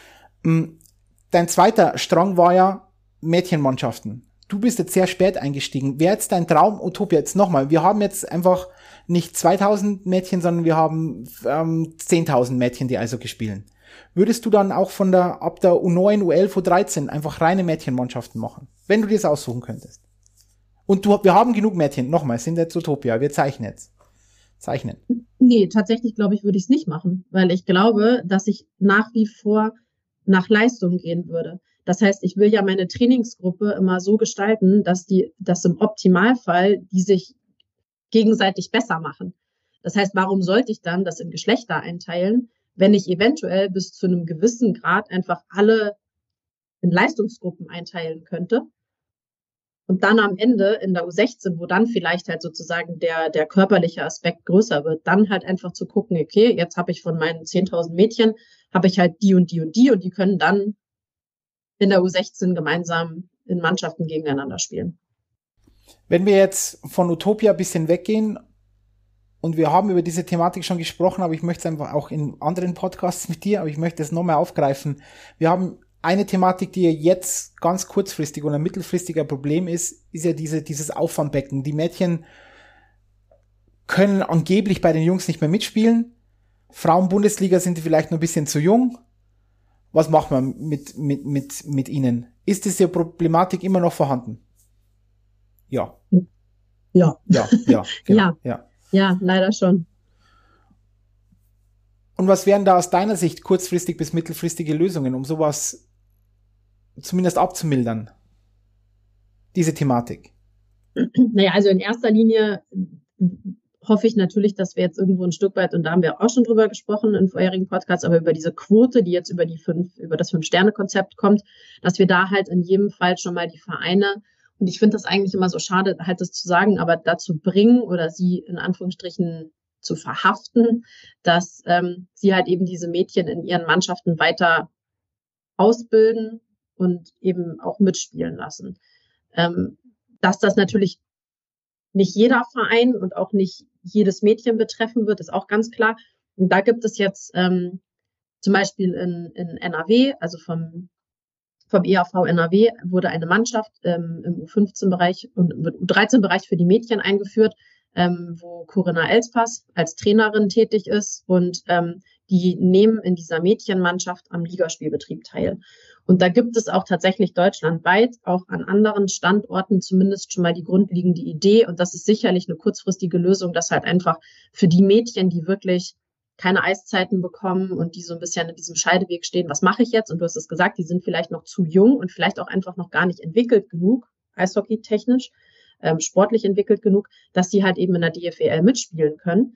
Dein zweiter Strang war ja Mädchenmannschaften. Du bist jetzt sehr spät eingestiegen. Wäre jetzt dein Traum, Utopia, jetzt nochmal, wir haben jetzt einfach nicht 2000 Mädchen, sondern wir haben 10.000 Mädchen, die Eishockey spielen. Würdest du dann auch ab der U9, U11, U13 einfach reine Mädchenmannschaften machen? Wenn du dir das aussuchen könntest. Und wir haben genug Mädchen, nochmal, sind jetzt Utopia, wir zeichnen jetzt. Nee, tatsächlich glaube ich, würde ich es nicht machen, weil ich glaube, dass ich nach wie vor nach Leistung gehen würde. Das heißt, ich will ja meine Trainingsgruppe immer so gestalten, dass im Optimalfall die sich gegenseitig besser machen. Das heißt, warum sollte ich dann das in Geschlechter einteilen, wenn ich eventuell bis zu einem gewissen Grad einfach alle in Leistungsgruppen einteilen könnte? Und dann am Ende in der U16, wo dann vielleicht halt sozusagen der körperliche Aspekt größer wird, dann halt einfach zu gucken, okay, jetzt habe ich von meinen 10.000 Mädchen, habe ich halt die und die und die und die können dann in der U16 gemeinsam in Mannschaften gegeneinander spielen. Wenn wir jetzt von Utopia ein bisschen weggehen, und wir haben über diese Thematik schon gesprochen, aber ich möchte es einfach auch in anderen Podcasts mit dir, aber ich möchte es nochmal aufgreifen. Wir haben eine Thematik, die ja jetzt ganz kurzfristig oder mittelfristig ein Problem ist ja dieses Auffangbecken. Die Mädchen können angeblich bei den Jungs nicht mehr mitspielen. Frauen-Bundesliga sind die vielleicht noch ein bisschen zu jung. Was machen wir mit ihnen? Ist diese Problematik immer noch vorhanden? Ja. Ja. Ja, genau. Ja, leider schon. Und was wären da aus deiner Sicht kurzfristig bis mittelfristige Lösungen, um sowas zumindest abzumildern? Diese Thematik. Naja, also in erster Linie hoffe ich natürlich, dass wir jetzt irgendwo ein Stück weit, und da haben wir auch schon drüber gesprochen in vorherigen Podcasts, aber über diese Quote, die jetzt über das 5-Sterne-Konzept kommt, dass wir da halt in jedem Fall schon mal die Vereine, und ich finde das eigentlich immer so schade, halt das zu sagen, aber dazu bringen oder sie in Anführungsstrichen zu verhaften, dass sie halt eben diese Mädchen in ihren Mannschaften weiter ausbilden und eben auch mitspielen lassen. Dass das natürlich nicht jeder Verein und auch nicht jedes Mädchen betreffen wird, ist auch ganz klar. Und da gibt es jetzt zum Beispiel in NRW, also vom EAV NRW, wurde eine Mannschaft im U15-Bereich und im U13-Bereich für die Mädchen eingeführt, wo Corinna Elspass als Trainerin tätig ist, und die nehmen in dieser Mädchenmannschaft am Ligaspielbetrieb teil. Und da gibt es auch tatsächlich deutschlandweit, auch an anderen Standorten zumindest schon mal die grundlegende Idee, und das ist sicherlich eine kurzfristige Lösung, dass halt einfach für die Mädchen, die wirklich keine Eiszeiten bekommen und die so ein bisschen in diesem Scheideweg stehen, was mache ich jetzt? Und du hast es gesagt, die sind vielleicht noch zu jung und vielleicht auch einfach noch gar nicht entwickelt genug, eishockeytechnisch, sportlich entwickelt genug, dass die halt eben in der DFEL mitspielen können.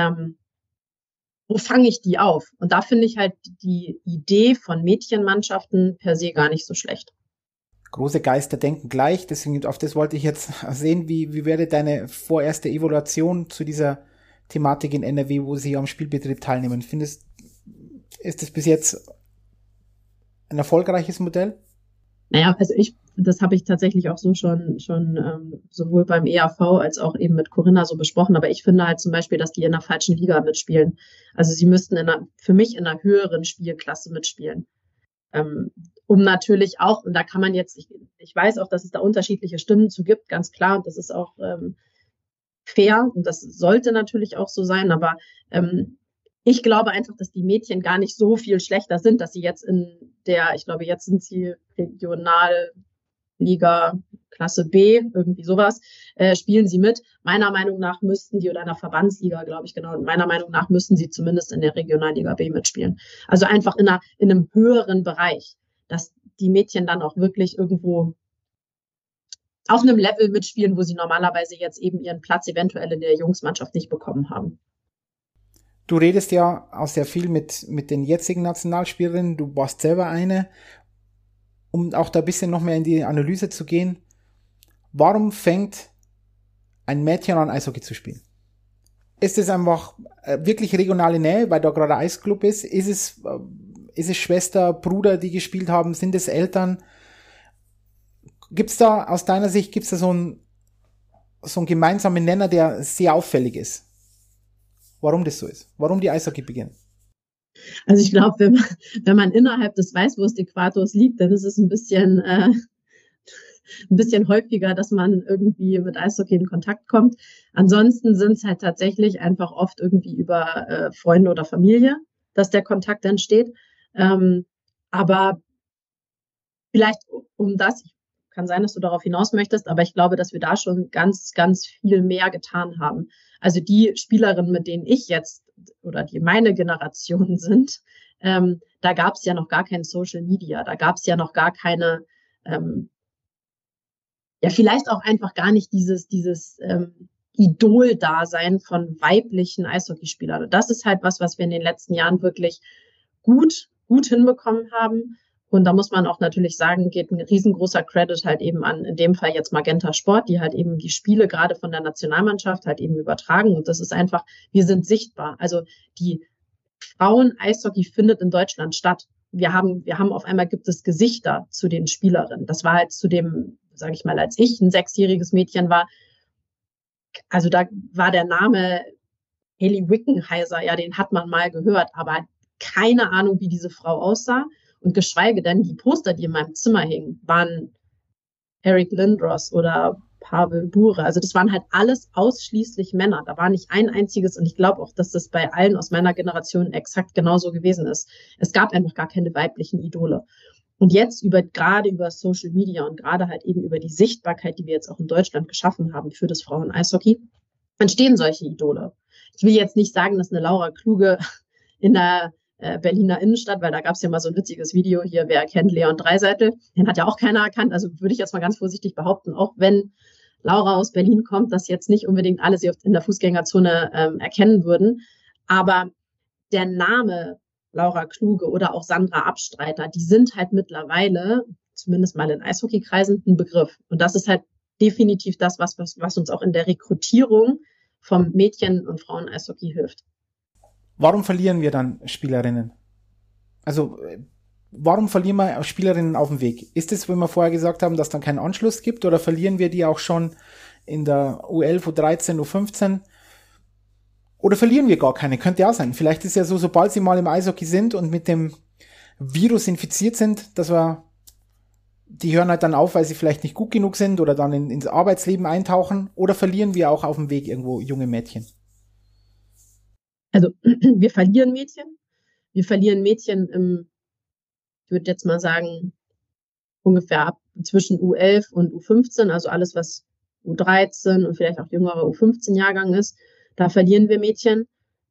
Wo fange ich die auf? Und da finde ich halt die Idee von Mädchenmannschaften per se gar nicht so schlecht. Große Geister denken gleich, deswegen auf das wollte ich jetzt sehen, wie wäre deine vorerste Evaluation zu dieser Thematik in NRW, wo sie am Spielbetrieb teilnehmen. Ist das bis jetzt ein erfolgreiches Modell? Naja, also das habe ich tatsächlich auch so schon sowohl beim EAV als auch eben mit Corinna so besprochen. Aber ich finde halt zum Beispiel, dass die in der falschen Liga mitspielen. Also sie müssten für mich in einer höheren Spielklasse mitspielen. Um natürlich auch, und da kann man jetzt, ich weiß auch, dass es da unterschiedliche Stimmen zu gibt, ganz klar, und das ist auch fair und das sollte natürlich auch so sein, aber ich glaube einfach, dass die Mädchen gar nicht so viel schlechter sind, dass sie jetzt ich glaube, jetzt sind sie Regionalliga Klasse B, irgendwie sowas, spielen sie mit. Meiner Meinung nach müssten die, oder in der Verbandsliga, glaube ich, genau, und meiner Meinung nach müssten sie zumindest in der Regionalliga B mitspielen. Also einfach in einem höheren Bereich, dass die Mädchen dann auch wirklich irgendwo auf einem Level mitspielen, wo sie normalerweise jetzt eben ihren Platz eventuell in der Jungsmannschaft nicht bekommen haben. Du redest ja auch sehr viel mit den jetzigen Nationalspielerinnen, du warst selber eine, um auch da ein bisschen noch mehr in die Analyse zu gehen. Warum fängt ein Mädchen an, Eishockey zu spielen? Ist es einfach wirklich regionale Nähe, weil da gerade Eisclub ist? Ist es Schwester, Bruder, die gespielt haben? Sind es Eltern? Gibt's da aus deiner Sicht so einen gemeinsamen Nenner, der sehr auffällig ist? Warum das so ist? Warum die Eishockey beginnen? Also ich glaube, wenn man innerhalb des Weißwurst-Äquators liegt, dann ist es ein bisschen häufiger, dass man irgendwie mit Eishockey in Kontakt kommt. Ansonsten sind es halt tatsächlich einfach oft irgendwie über Freunde oder Familie, dass der Kontakt entsteht. Aber vielleicht kann sein, dass du darauf hinaus möchtest, aber ich glaube, dass wir da schon ganz, ganz viel mehr getan haben. Also die Spielerinnen, mit denen ich jetzt oder die meine Generation sind, da gab es ja noch gar kein Social Media, da gab es ja noch gar keine, ja vielleicht auch einfach gar nicht dieses Idol-Dasein von weiblichen Eishockeyspielern. Und das ist halt was wir in den letzten Jahren wirklich gut hinbekommen haben. Und da muss man auch natürlich sagen, geht ein riesengroßer Credit halt eben an, in dem Fall jetzt Magenta Sport, die halt eben die Spiele gerade von der Nationalmannschaft halt eben übertragen. Und das ist einfach, wir sind sichtbar. Also die Frauen-Eishockey findet in Deutschland statt. Wir haben auf einmal gibt es Gesichter zu den Spielerinnen. Das war halt zu dem, sage ich mal, als ich ein 6-jähriges Mädchen war, also da war der Name Hayley Wickenheiser, ja, den hat man mal gehört, aber keine Ahnung, wie diese Frau aussah. Und geschweige denn, die Poster, die in meinem Zimmer hingen, waren Eric Lindros oder Pavel Bure. Also das waren halt alles ausschließlich Männer. Da war nicht ein einziges, und ich glaube auch, dass das bei allen aus meiner Generation exakt genauso gewesen ist. Es gab einfach gar keine weiblichen Idole. Und jetzt gerade über Social Media und gerade halt eben über die Sichtbarkeit, die wir jetzt auch in Deutschland geschaffen haben für das Frauen-Eishockey, entstehen solche Idole. Ich will jetzt nicht sagen, dass eine Laura Kluge in der Berliner Innenstadt, weil da gab es ja mal so ein witziges Video hier, wer kennt Leon Dreiseitel? Den hat ja auch keiner erkannt, also würde ich jetzt mal ganz vorsichtig behaupten, auch wenn Laura aus Berlin kommt, dass jetzt nicht unbedingt alle sie in der Fußgängerzone erkennen würden, aber der Name Laura Kluge oder auch Sandra Abstreiter, die sind halt mittlerweile, zumindest mal in Eishockeykreisen, ein Begriff. Und das ist halt definitiv das, was uns auch in der Rekrutierung vom Mädchen- und Frauen-Eishockey hilft. Warum verlieren wir dann Spielerinnen? Also, warum verlieren wir Spielerinnen auf dem Weg? Ist es, wie wir vorher gesagt haben, dass dann keinen Anschluss gibt, oder verlieren wir die auch schon in der U11, U13, U15? Oder verlieren wir gar keine? Könnte ja sein. Vielleicht ist ja so, sobald sie mal im Eishockey sind und mit dem Virus infiziert sind, die hören halt dann auf, weil sie vielleicht nicht gut genug sind oder dann ins Arbeitsleben eintauchen. Oder verlieren wir auch auf dem Weg irgendwo junge Mädchen? Also wir verlieren Mädchen. Wir verlieren Mädchen ich würde jetzt mal sagen, ungefähr ab zwischen U11 und U15, also alles, was U13 und vielleicht auch jüngerer U15-Jahrgang ist, da verlieren wir Mädchen.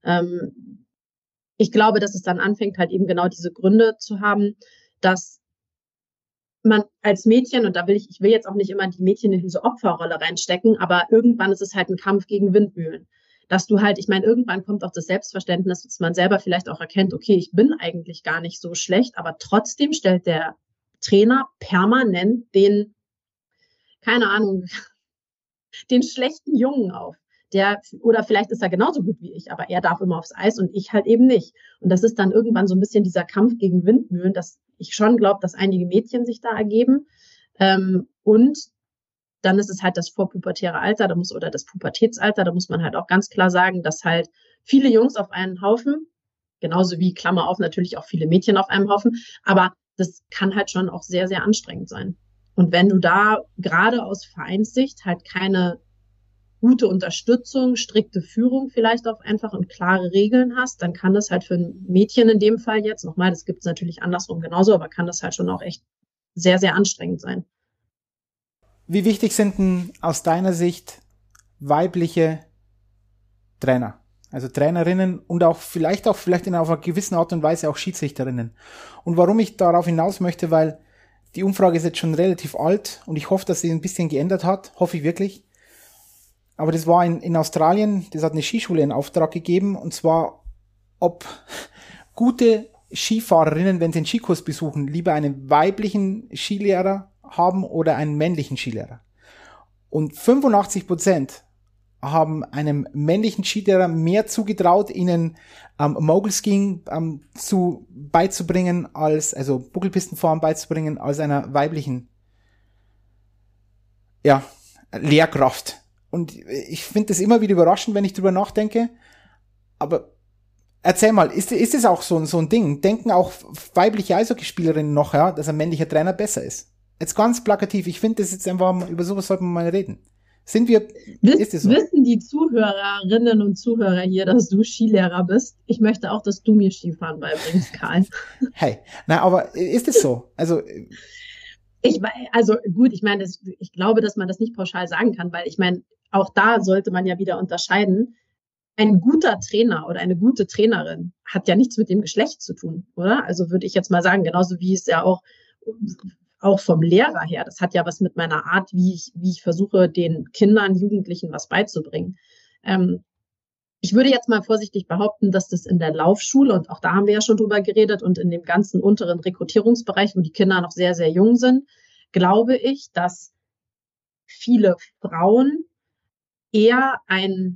Ich glaube, dass es dann anfängt, halt eben genau diese Gründe zu haben, dass man als Mädchen, und ich will jetzt auch nicht immer die Mädchen in diese Opferrolle reinstecken, aber irgendwann ist es halt ein Kampf gegen Windmühlen. Dass du halt, ich meine, irgendwann kommt auch das Selbstverständnis, dass man selber vielleicht auch erkennt, okay, ich bin eigentlich gar nicht so schlecht, aber trotzdem stellt der Trainer permanent keine Ahnung, den schlechten Jungen auf. Oder vielleicht ist er genauso gut wie ich, aber er darf immer aufs Eis und ich halt eben nicht. Und das ist dann irgendwann so ein bisschen dieser Kampf gegen Windmühlen, dass ich schon glaube, dass einige Mädchen sich da ergeben. Und dann ist es halt das vorpubertäre Alter, oder das Pubertätsalter, da muss man halt auch ganz klar sagen, dass halt viele Jungs auf einen Haufen, genauso wie, Klammer auf, natürlich auch viele Mädchen auf einem Haufen, aber das kann halt schon auch sehr, sehr anstrengend sein. Und wenn du da gerade aus Vereinssicht halt keine gute Unterstützung, strikte Führung vielleicht auch einfach und klare Regeln hast, dann kann das halt für ein Mädchen in dem Fall jetzt, nochmal, das gibt es natürlich andersrum genauso, aber kann das halt schon auch echt sehr, sehr anstrengend sein. Wie wichtig sind denn aus deiner Sicht weibliche Trainer? Also Trainerinnen und auch vielleicht auf einer gewissen Art und Weise auch Schiedsrichterinnen. Und warum ich darauf hinaus möchte, weil die Umfrage ist jetzt schon relativ alt und ich hoffe, dass sie ein bisschen geändert hat. Hoffe ich wirklich. Aber das war in Australien, das hat eine Skischule in Auftrag gegeben, und zwar, ob gute Skifahrerinnen, wenn sie einen Skikurs besuchen, lieber einen weiblichen Skilehrer haben oder einen männlichen Skilehrer. Und 85% haben einem männlichen Skilehrer mehr zugetraut, ihnen Mogulskiing beizubringen, also Buckelpistenfahren beizubringen, als einer weiblichen Lehrkraft. Und ich finde das immer wieder überraschend, wenn ich drüber nachdenke. Aber erzähl mal, ist es auch so ein Ding? Denken auch weibliche Eishockeyspielerinnen noch, dass ein männlicher Trainer besser ist? Jetzt ganz plakativ, ich finde das jetzt einfach, über sowas sollten wir mal reden. Ist es so? Wissen die Zuhörerinnen und Zuhörer hier, dass du Skilehrer bist? Ich möchte auch, dass du mir Skifahren beibringst, Karl. Hey, aber ist es so? Also gut, ich meine, ich glaube, dass man das nicht pauschal sagen kann, weil ich meine, auch da sollte man ja wieder unterscheiden. Ein guter Trainer oder eine gute Trainerin hat ja nichts mit dem Geschlecht zu tun, oder? Also würde ich jetzt mal sagen, genauso wie es ja auch auch vom Lehrer her. Das hat ja was mit meiner Art, wie ich versuche, den Kindern, Jugendlichen was beizubringen. Ich würde jetzt mal vorsichtig behaupten, dass das in der Laufschule, und auch da haben wir ja schon drüber geredet, und in dem ganzen unteren Rekrutierungsbereich, wo die Kinder noch sehr, sehr jung sind, glaube ich, dass viele Frauen eher ein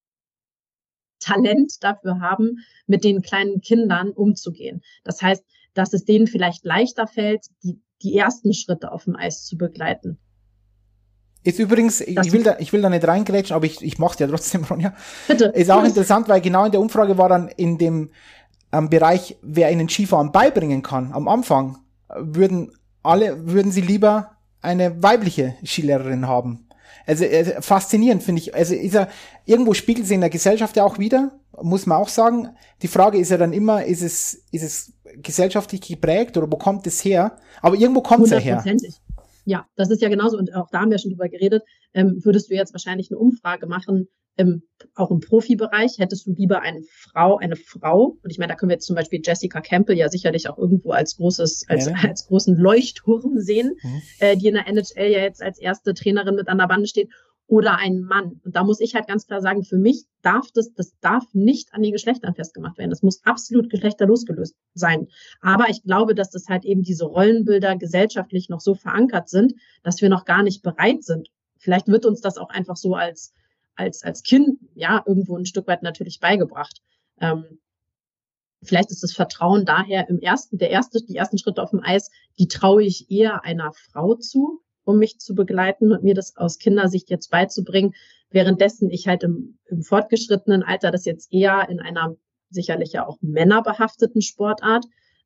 Talent dafür haben, mit den kleinen Kindern umzugehen. Das heißt, dass es denen vielleicht leichter fällt, die ersten Schritte auf dem Eis zu begleiten. Ist übrigens, ich will da nicht reingrätschen, aber ich mach's ja trotzdem, Ronja. Bitte. Ist auch interessant, weil genau in der Umfrage war dann in dem Bereich, wer ihnen Skifahren beibringen kann, am Anfang, würden sie lieber eine weibliche Skilehrerin haben. Also faszinierend, finde ich. Also irgendwo spiegelt sich in der Gesellschaft ja auch wieder, muss man auch sagen. Die Frage ist ja dann immer, ist es gesellschaftlich geprägt oder wo kommt es her? Aber irgendwo kommt es ja her. Ja, das ist ja genauso, und auch da haben wir schon drüber geredet. Würdest du jetzt wahrscheinlich eine Umfrage machen, auch im Profibereich, hättest du lieber eine Frau, und ich meine, da können wir jetzt zum Beispiel Jessica Campbell ja sicherlich auch irgendwo als großen Leuchtturm sehen, die in der NHL ja jetzt als erste Trainerin mit an der Bande steht, oder einen Mann. Und da muss ich halt ganz klar sagen, für mich darf das darf nicht an den Geschlechtern festgemacht werden. Das muss absolut geschlechterlosgelöst sein. Aber ich glaube, dass das halt eben diese Rollenbilder gesellschaftlich noch so verankert sind, dass wir noch gar nicht bereit sind. Vielleicht wird uns das auch einfach so als Kind, ja, irgendwo ein Stück weit natürlich beigebracht. Vielleicht ist das Vertrauen daher die ersten Schritte auf dem Eis, die traue ich eher einer Frau zu, um mich zu begleiten und mir das aus Kindersicht jetzt beizubringen, währenddessen ich halt im fortgeschrittenen Alter das jetzt eher in einer sicherlich ja auch männerbehafteten Sportart,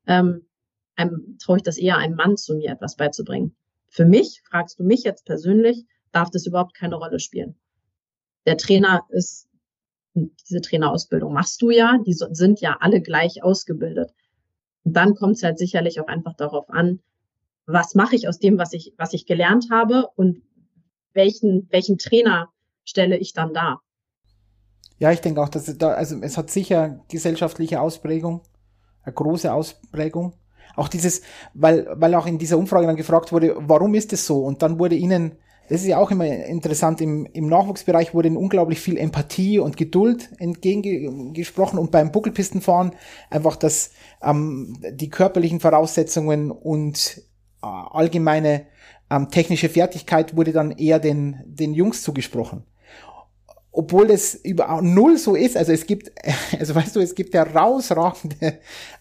traue ich das eher einem Mann zu, mir etwas beizubringen. Für mich, fragst du mich jetzt persönlich, darf das überhaupt keine Rolle spielen. Der Trainer diese Trainerausbildung machst du ja, die sind ja alle gleich ausgebildet. Und dann kommt es halt sicherlich auch einfach darauf an, was mache ich aus dem, was ich gelernt habe, und welchen Trainer stelle ich dann dar? Ja, ich denke auch, dass es hat sicher gesellschaftliche Ausprägung, eine große Ausprägung. Auch weil auch in dieser Umfrage dann gefragt wurde, warum ist es so? Und dann wurde ihnen, das ist ja auch immer interessant, im Nachwuchsbereich wurde ihnen unglaublich viel Empathie und Geduld entgegengesprochen, und beim Buckelpistenfahren einfach die körperlichen Voraussetzungen und allgemeine technische Fertigkeit wurde dann eher den Jungs zugesprochen. Obwohl das über null so ist, es gibt ja herausragende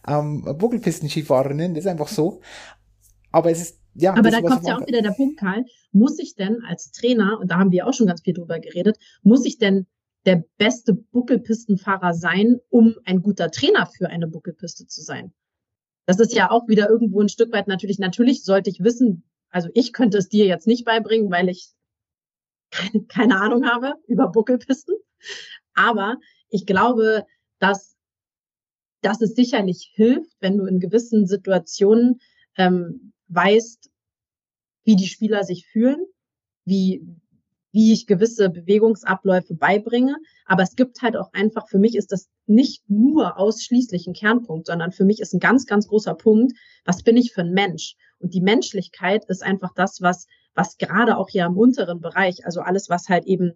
Buckelpisten-Skifahrerinnen, das ist einfach so. Aber es ist, ja. Aber da kommt ja auch wieder der Punkt, Karl, muss ich denn als Trainer, und da haben wir auch schon ganz viel drüber geredet, muss ich denn der beste Buckelpistenfahrer sein, um ein guter Trainer für eine Buckelpiste zu sein? Das ist ja auch wieder irgendwo ein Stück weit natürlich sollte ich wissen, also ich könnte es dir jetzt nicht beibringen, weil ich keine Ahnung habe über Buckelpisten. Aber ich glaube, dass es sicherlich hilft, wenn du in gewissen Situationen weißt, wie die Spieler sich fühlen, wie ich gewisse Bewegungsabläufe beibringe. Aber es gibt halt auch einfach, für mich ist das nicht nur ausschließlich ein Kernpunkt, sondern für mich ist ein ganz, ganz großer Punkt, was bin ich für ein Mensch? Und die Menschlichkeit ist einfach das, was gerade auch hier im unteren Bereich, also alles, was halt eben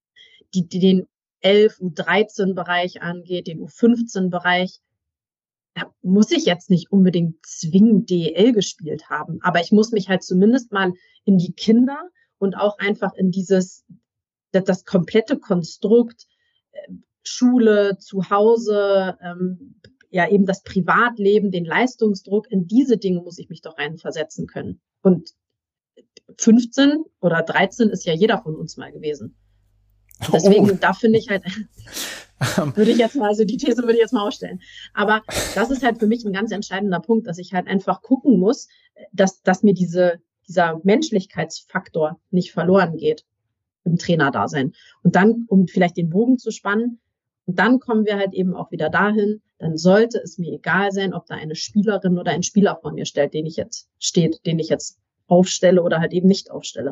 den 11, U13-Bereich angeht, den U15-Bereich, da muss ich jetzt nicht unbedingt zwingend DEL gespielt haben, aber ich muss mich halt zumindest mal in die Kinder und auch einfach in das komplette Konstrukt Schule, zu Hause, ja eben das Privatleben, den Leistungsdruck, in diese Dinge muss ich mich doch reinversetzen können. Und 15 oder 13 ist ja jeder von uns mal gewesen. Deswegen, da finde ich halt, die These würde ich jetzt mal ausstellen. Aber das ist halt für mich ein ganz entscheidender Punkt, dass ich halt einfach gucken muss, dass mir dieser Menschlichkeitsfaktor nicht verloren geht im Trainerdasein. Und dann, um vielleicht den Bogen zu spannen, und dann kommen wir halt eben auch wieder dahin, dann sollte es mir egal sein, ob da eine Spielerin oder ein Spieler vor mir steht, den ich jetzt aufstelle oder halt eben nicht aufstelle.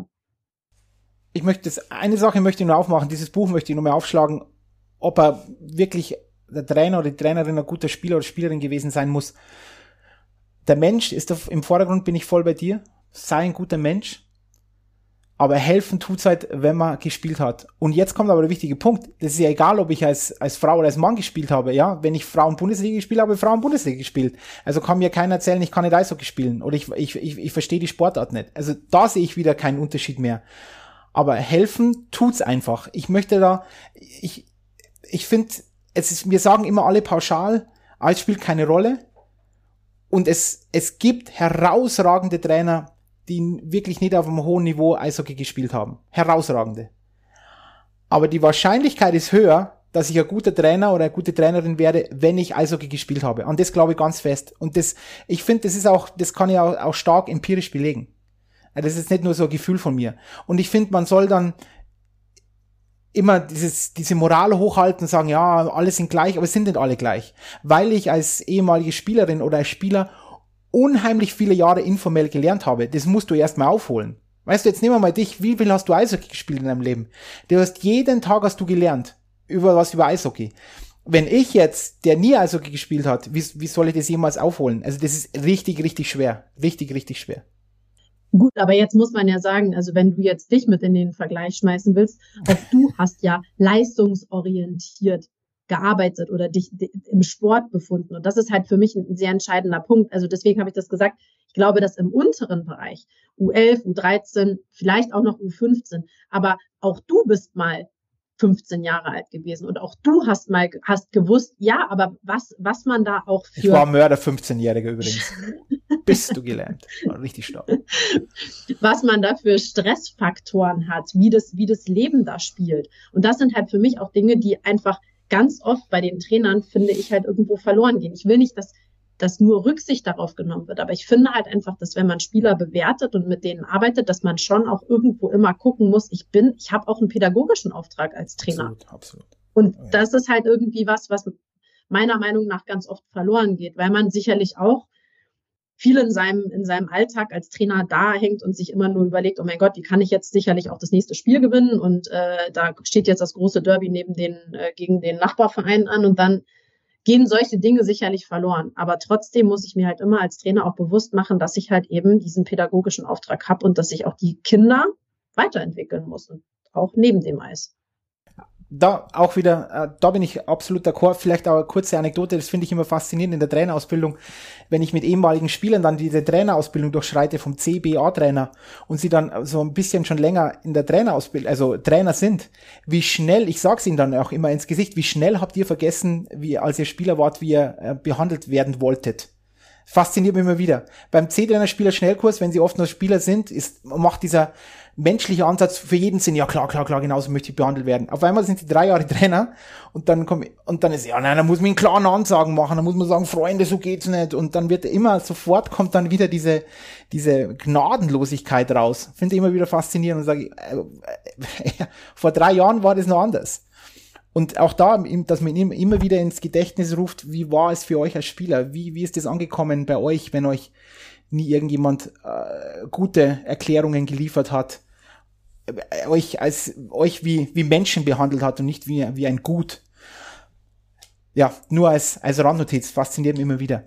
Eine Sache möchte ich nur aufmachen, dieses Buch möchte ich nur mal aufschlagen, ob er wirklich der Trainer oder die Trainerin ein guter Spieler oder Spielerin gewesen sein muss. Der Mensch ist im Vordergrund, bin ich voll bei dir. sei ein guter Mensch, aber helfen tut's halt, wenn man gespielt hat. Und jetzt kommt aber der wichtige Punkt. Das ist ja egal, ob ich als Frau oder als Mann gespielt habe, ja. Wenn ich Frauen-Bundesliga gespielt habe, Frauen-Bundesliga gespielt. Also kann mir keiner erzählen, ich kann nicht Eishockey spielen. Oder ich verstehe die Sportart nicht. Also da sehe ich wieder keinen Unterschied mehr. Aber helfen tut's einfach. Ich möchte da, ich finde, wir sagen immer alle pauschal, es spielt keine Rolle. Und es gibt herausragende Trainer, die wirklich nicht auf einem hohen Niveau Eishockey gespielt haben. Herausragende. Aber die Wahrscheinlichkeit ist höher, dass ich ein guter Trainer oder eine gute Trainerin werde, wenn ich Eishockey gespielt habe. Und das glaube ich ganz fest. Und ich finde, das kann ich auch stark empirisch belegen. Das ist nicht nur so ein Gefühl von mir. Und ich finde, man soll dann immer diese Moral hochhalten und sagen, ja, alle sind gleich, aber es sind nicht alle gleich. Weil ich als ehemalige Spielerin oder als Spieler unheimlich viele Jahre informell gelernt habe. Das musst du erstmal aufholen. Weißt du, jetzt nehmen wir mal dich, wie viel hast du Eishockey gespielt in deinem Leben? Jeden Tag hast du gelernt über Eishockey. Wenn ich jetzt, der nie Eishockey gespielt hat, wie soll ich das jemals aufholen? Also das ist richtig, richtig schwer. Richtig, richtig schwer. Gut, aber jetzt muss man ja sagen, also wenn du jetzt dich mit in den Vergleich schmeißen willst, auch du hast ja leistungsorientiert gearbeitet oder dich im Sport befunden. Und das ist halt für mich ein sehr entscheidender Punkt. Also deswegen habe ich das gesagt. Ich glaube, dass im unteren Bereich, U11, U13, vielleicht auch noch U15, aber auch du bist mal 15 Jahre alt gewesen und auch du hast gewusst, ja, aber was man da auch für... Ich war Mörder 15-Jähriger übrigens. Bist du gelernt. War richtig stark. Was man da für Stressfaktoren hat, wie das Leben da spielt. Und das sind halt für mich auch Dinge, die einfach ganz oft bei den Trainern, finde ich, halt irgendwo verloren gehen. Ich will nicht, dass nur Rücksicht darauf genommen wird, aber ich finde halt einfach, dass wenn man Spieler bewertet und mit denen arbeitet, dass man schon auch irgendwo immer gucken muss, ich habe auch einen pädagogischen Auftrag als Trainer. Absolut. Und das ist halt irgendwie was meiner Meinung nach ganz oft verloren geht, weil man sicherlich auch viel in seinem Alltag als Trainer da hängt und sich immer nur überlegt, oh mein Gott, wie kann ich jetzt sicherlich auch das nächste Spiel gewinnen? Und da steht jetzt das große Derby gegen den Nachbarverein an und dann gehen solche Dinge sicherlich verloren. Aber trotzdem muss ich mir halt immer als Trainer auch bewusst machen, dass ich halt eben diesen pädagogischen Auftrag habe und dass ich auch die Kinder weiterentwickeln muss und auch neben dem Eis. Da auch wieder, da bin ich absolut d'accord. Vielleicht auch eine kurze Anekdote, das finde ich immer faszinierend in der Trainerausbildung, wenn ich mit ehemaligen Spielern dann diese Trainerausbildung durchschreite vom CBA-Trainer und sie dann so ein bisschen schon länger in der Trainerausbildung, also Trainer sind, wie schnell, ich sag's ihnen dann auch immer ins Gesicht, wie schnell habt ihr vergessen, als ihr Spieler wart, wie ihr behandelt werden wolltet. Fasziniert mich immer wieder. Beim C-Trainer-Spieler Schnellkurs, wenn sie oft noch Spieler sind, macht dieser menschliche Ansatz für jeden Sinn. Ja, klar, genauso möchte ich behandelt werden. Auf einmal sind die 3 Jahre Trainer und dann ist ja, nein, da muss man einen klaren Ansagen machen, da muss man sagen, Freunde, so geht's nicht. Und dann sofort kommt dann wieder diese Gnadenlosigkeit raus. Finde ich immer wieder faszinierend und sage, vor 3 Jahren war das noch anders. Und auch da, dass man ihm immer wieder ins Gedächtnis ruft, wie war es für euch als Spieler? Wie ist das angekommen bei euch, wenn euch nie irgendjemand gute Erklärungen geliefert hat? Euch wie Menschen behandelt hat und nicht wie ein Gut. Ja, nur als Randnotiz, fasziniert mich immer wieder.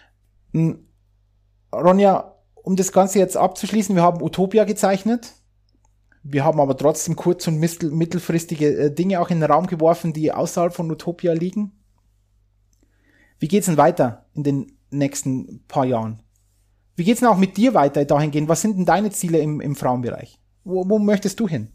Ronja, um das Ganze jetzt abzuschließen, wir haben Utopia gezeichnet. Wir haben aber trotzdem kurz- und mittelfristige Dinge auch in den Raum geworfen, die außerhalb von Utopia liegen. Wie geht's denn weiter in den nächsten paar Jahren? Wie geht's denn auch mit dir weiter dahingehend? Was sind denn deine Ziele im Frauenbereich? Wo möchtest du hin?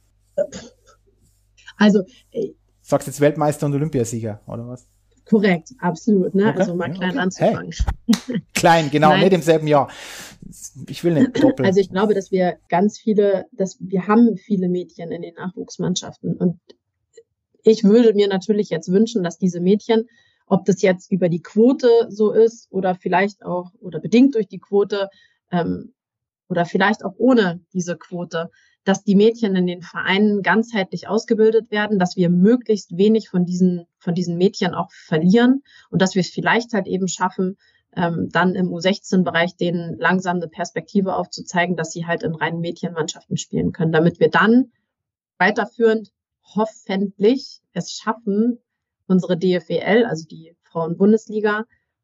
Also, sagst jetzt Weltmeister und Olympiasieger, oder was? Korrekt, absolut, ne? Okay. Also mal klein anzufangen. Hey. Klein, genau, nicht im selben Jahr. Ich will nicht doppeln. Also ich glaube, dass wir wir haben viele Mädchen in den Nachwuchsmannschaften und ich würde mir natürlich jetzt wünschen, dass diese Mädchen, ob das jetzt über die Quote so ist oder vielleicht auch oder bedingt durch die Quote oder vielleicht auch ohne diese Quote, dass die Mädchen in den Vereinen ganzheitlich ausgebildet werden, dass wir möglichst wenig von diesen Mädchen auch verlieren und dass wir es vielleicht halt eben schaffen, dann im U16-Bereich denen langsam eine Perspektive aufzuzeigen, dass sie halt in reinen Mädchenmannschaften spielen können, damit wir dann weiterführend hoffentlich es schaffen, unsere DFEL, also die Frauen-Bundesliga,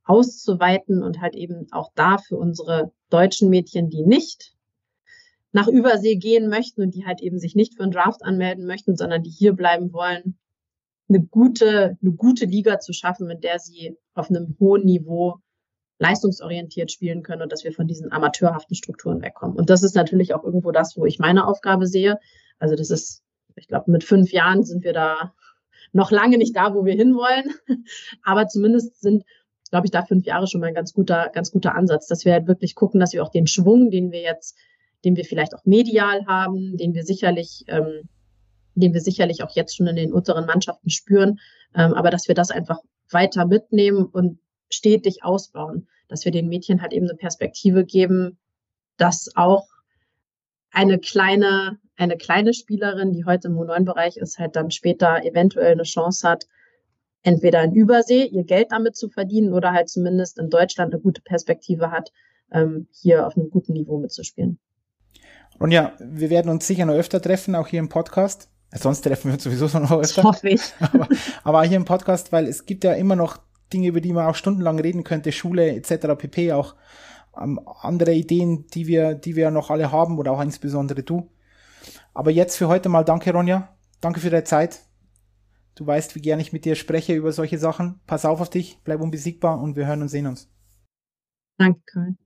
auszuweiten und halt eben auch da für unsere deutschen Mädchen, die nicht nach Übersee gehen möchten und die halt eben sich nicht für einen Draft anmelden möchten, sondern die hier bleiben wollen, eine gute Liga zu schaffen, mit der sie auf einem hohen Niveau leistungsorientiert spielen können und dass wir von diesen amateurhaften Strukturen wegkommen. Und das ist natürlich auch irgendwo das, wo ich meine Aufgabe sehe. Also das ist, ich glaube, mit 5 Jahren sind wir da noch lange nicht da, wo wir hinwollen. Aber zumindest sind, glaube ich, da 5 Jahre schon mal ein ganz guter Ansatz, dass wir halt wirklich gucken, dass wir auch den Schwung, den wir vielleicht auch medial haben, den wir sicherlich auch jetzt schon in den unteren Mannschaften spüren, aber dass wir das einfach weiter mitnehmen und stetig ausbauen, dass wir den Mädchen halt eben eine Perspektive geben, dass auch eine kleine Spielerin, die heute im U9-Bereich ist, halt dann später eventuell eine Chance hat, entweder in Übersee ihr Geld damit zu verdienen oder halt zumindest in Deutschland eine gute Perspektive hat, hier auf einem guten Niveau mitzuspielen. Und ja, wir werden uns sicher noch öfter treffen, auch hier im Podcast. Sonst treffen wir uns sowieso noch öfter. Das hoffe ich. aber hier im Podcast, weil es gibt ja immer noch Dinge, über die man auch stundenlang reden könnte, Schule etc. pp. Auch andere Ideen, die wir noch alle haben oder auch insbesondere du. Aber jetzt für heute mal danke, Ronja. Danke für deine Zeit. Du weißt, wie gerne ich mit dir spreche über solche Sachen. Pass auf dich, bleib unbesiegbar und wir hören und sehen uns. Danke, Karl.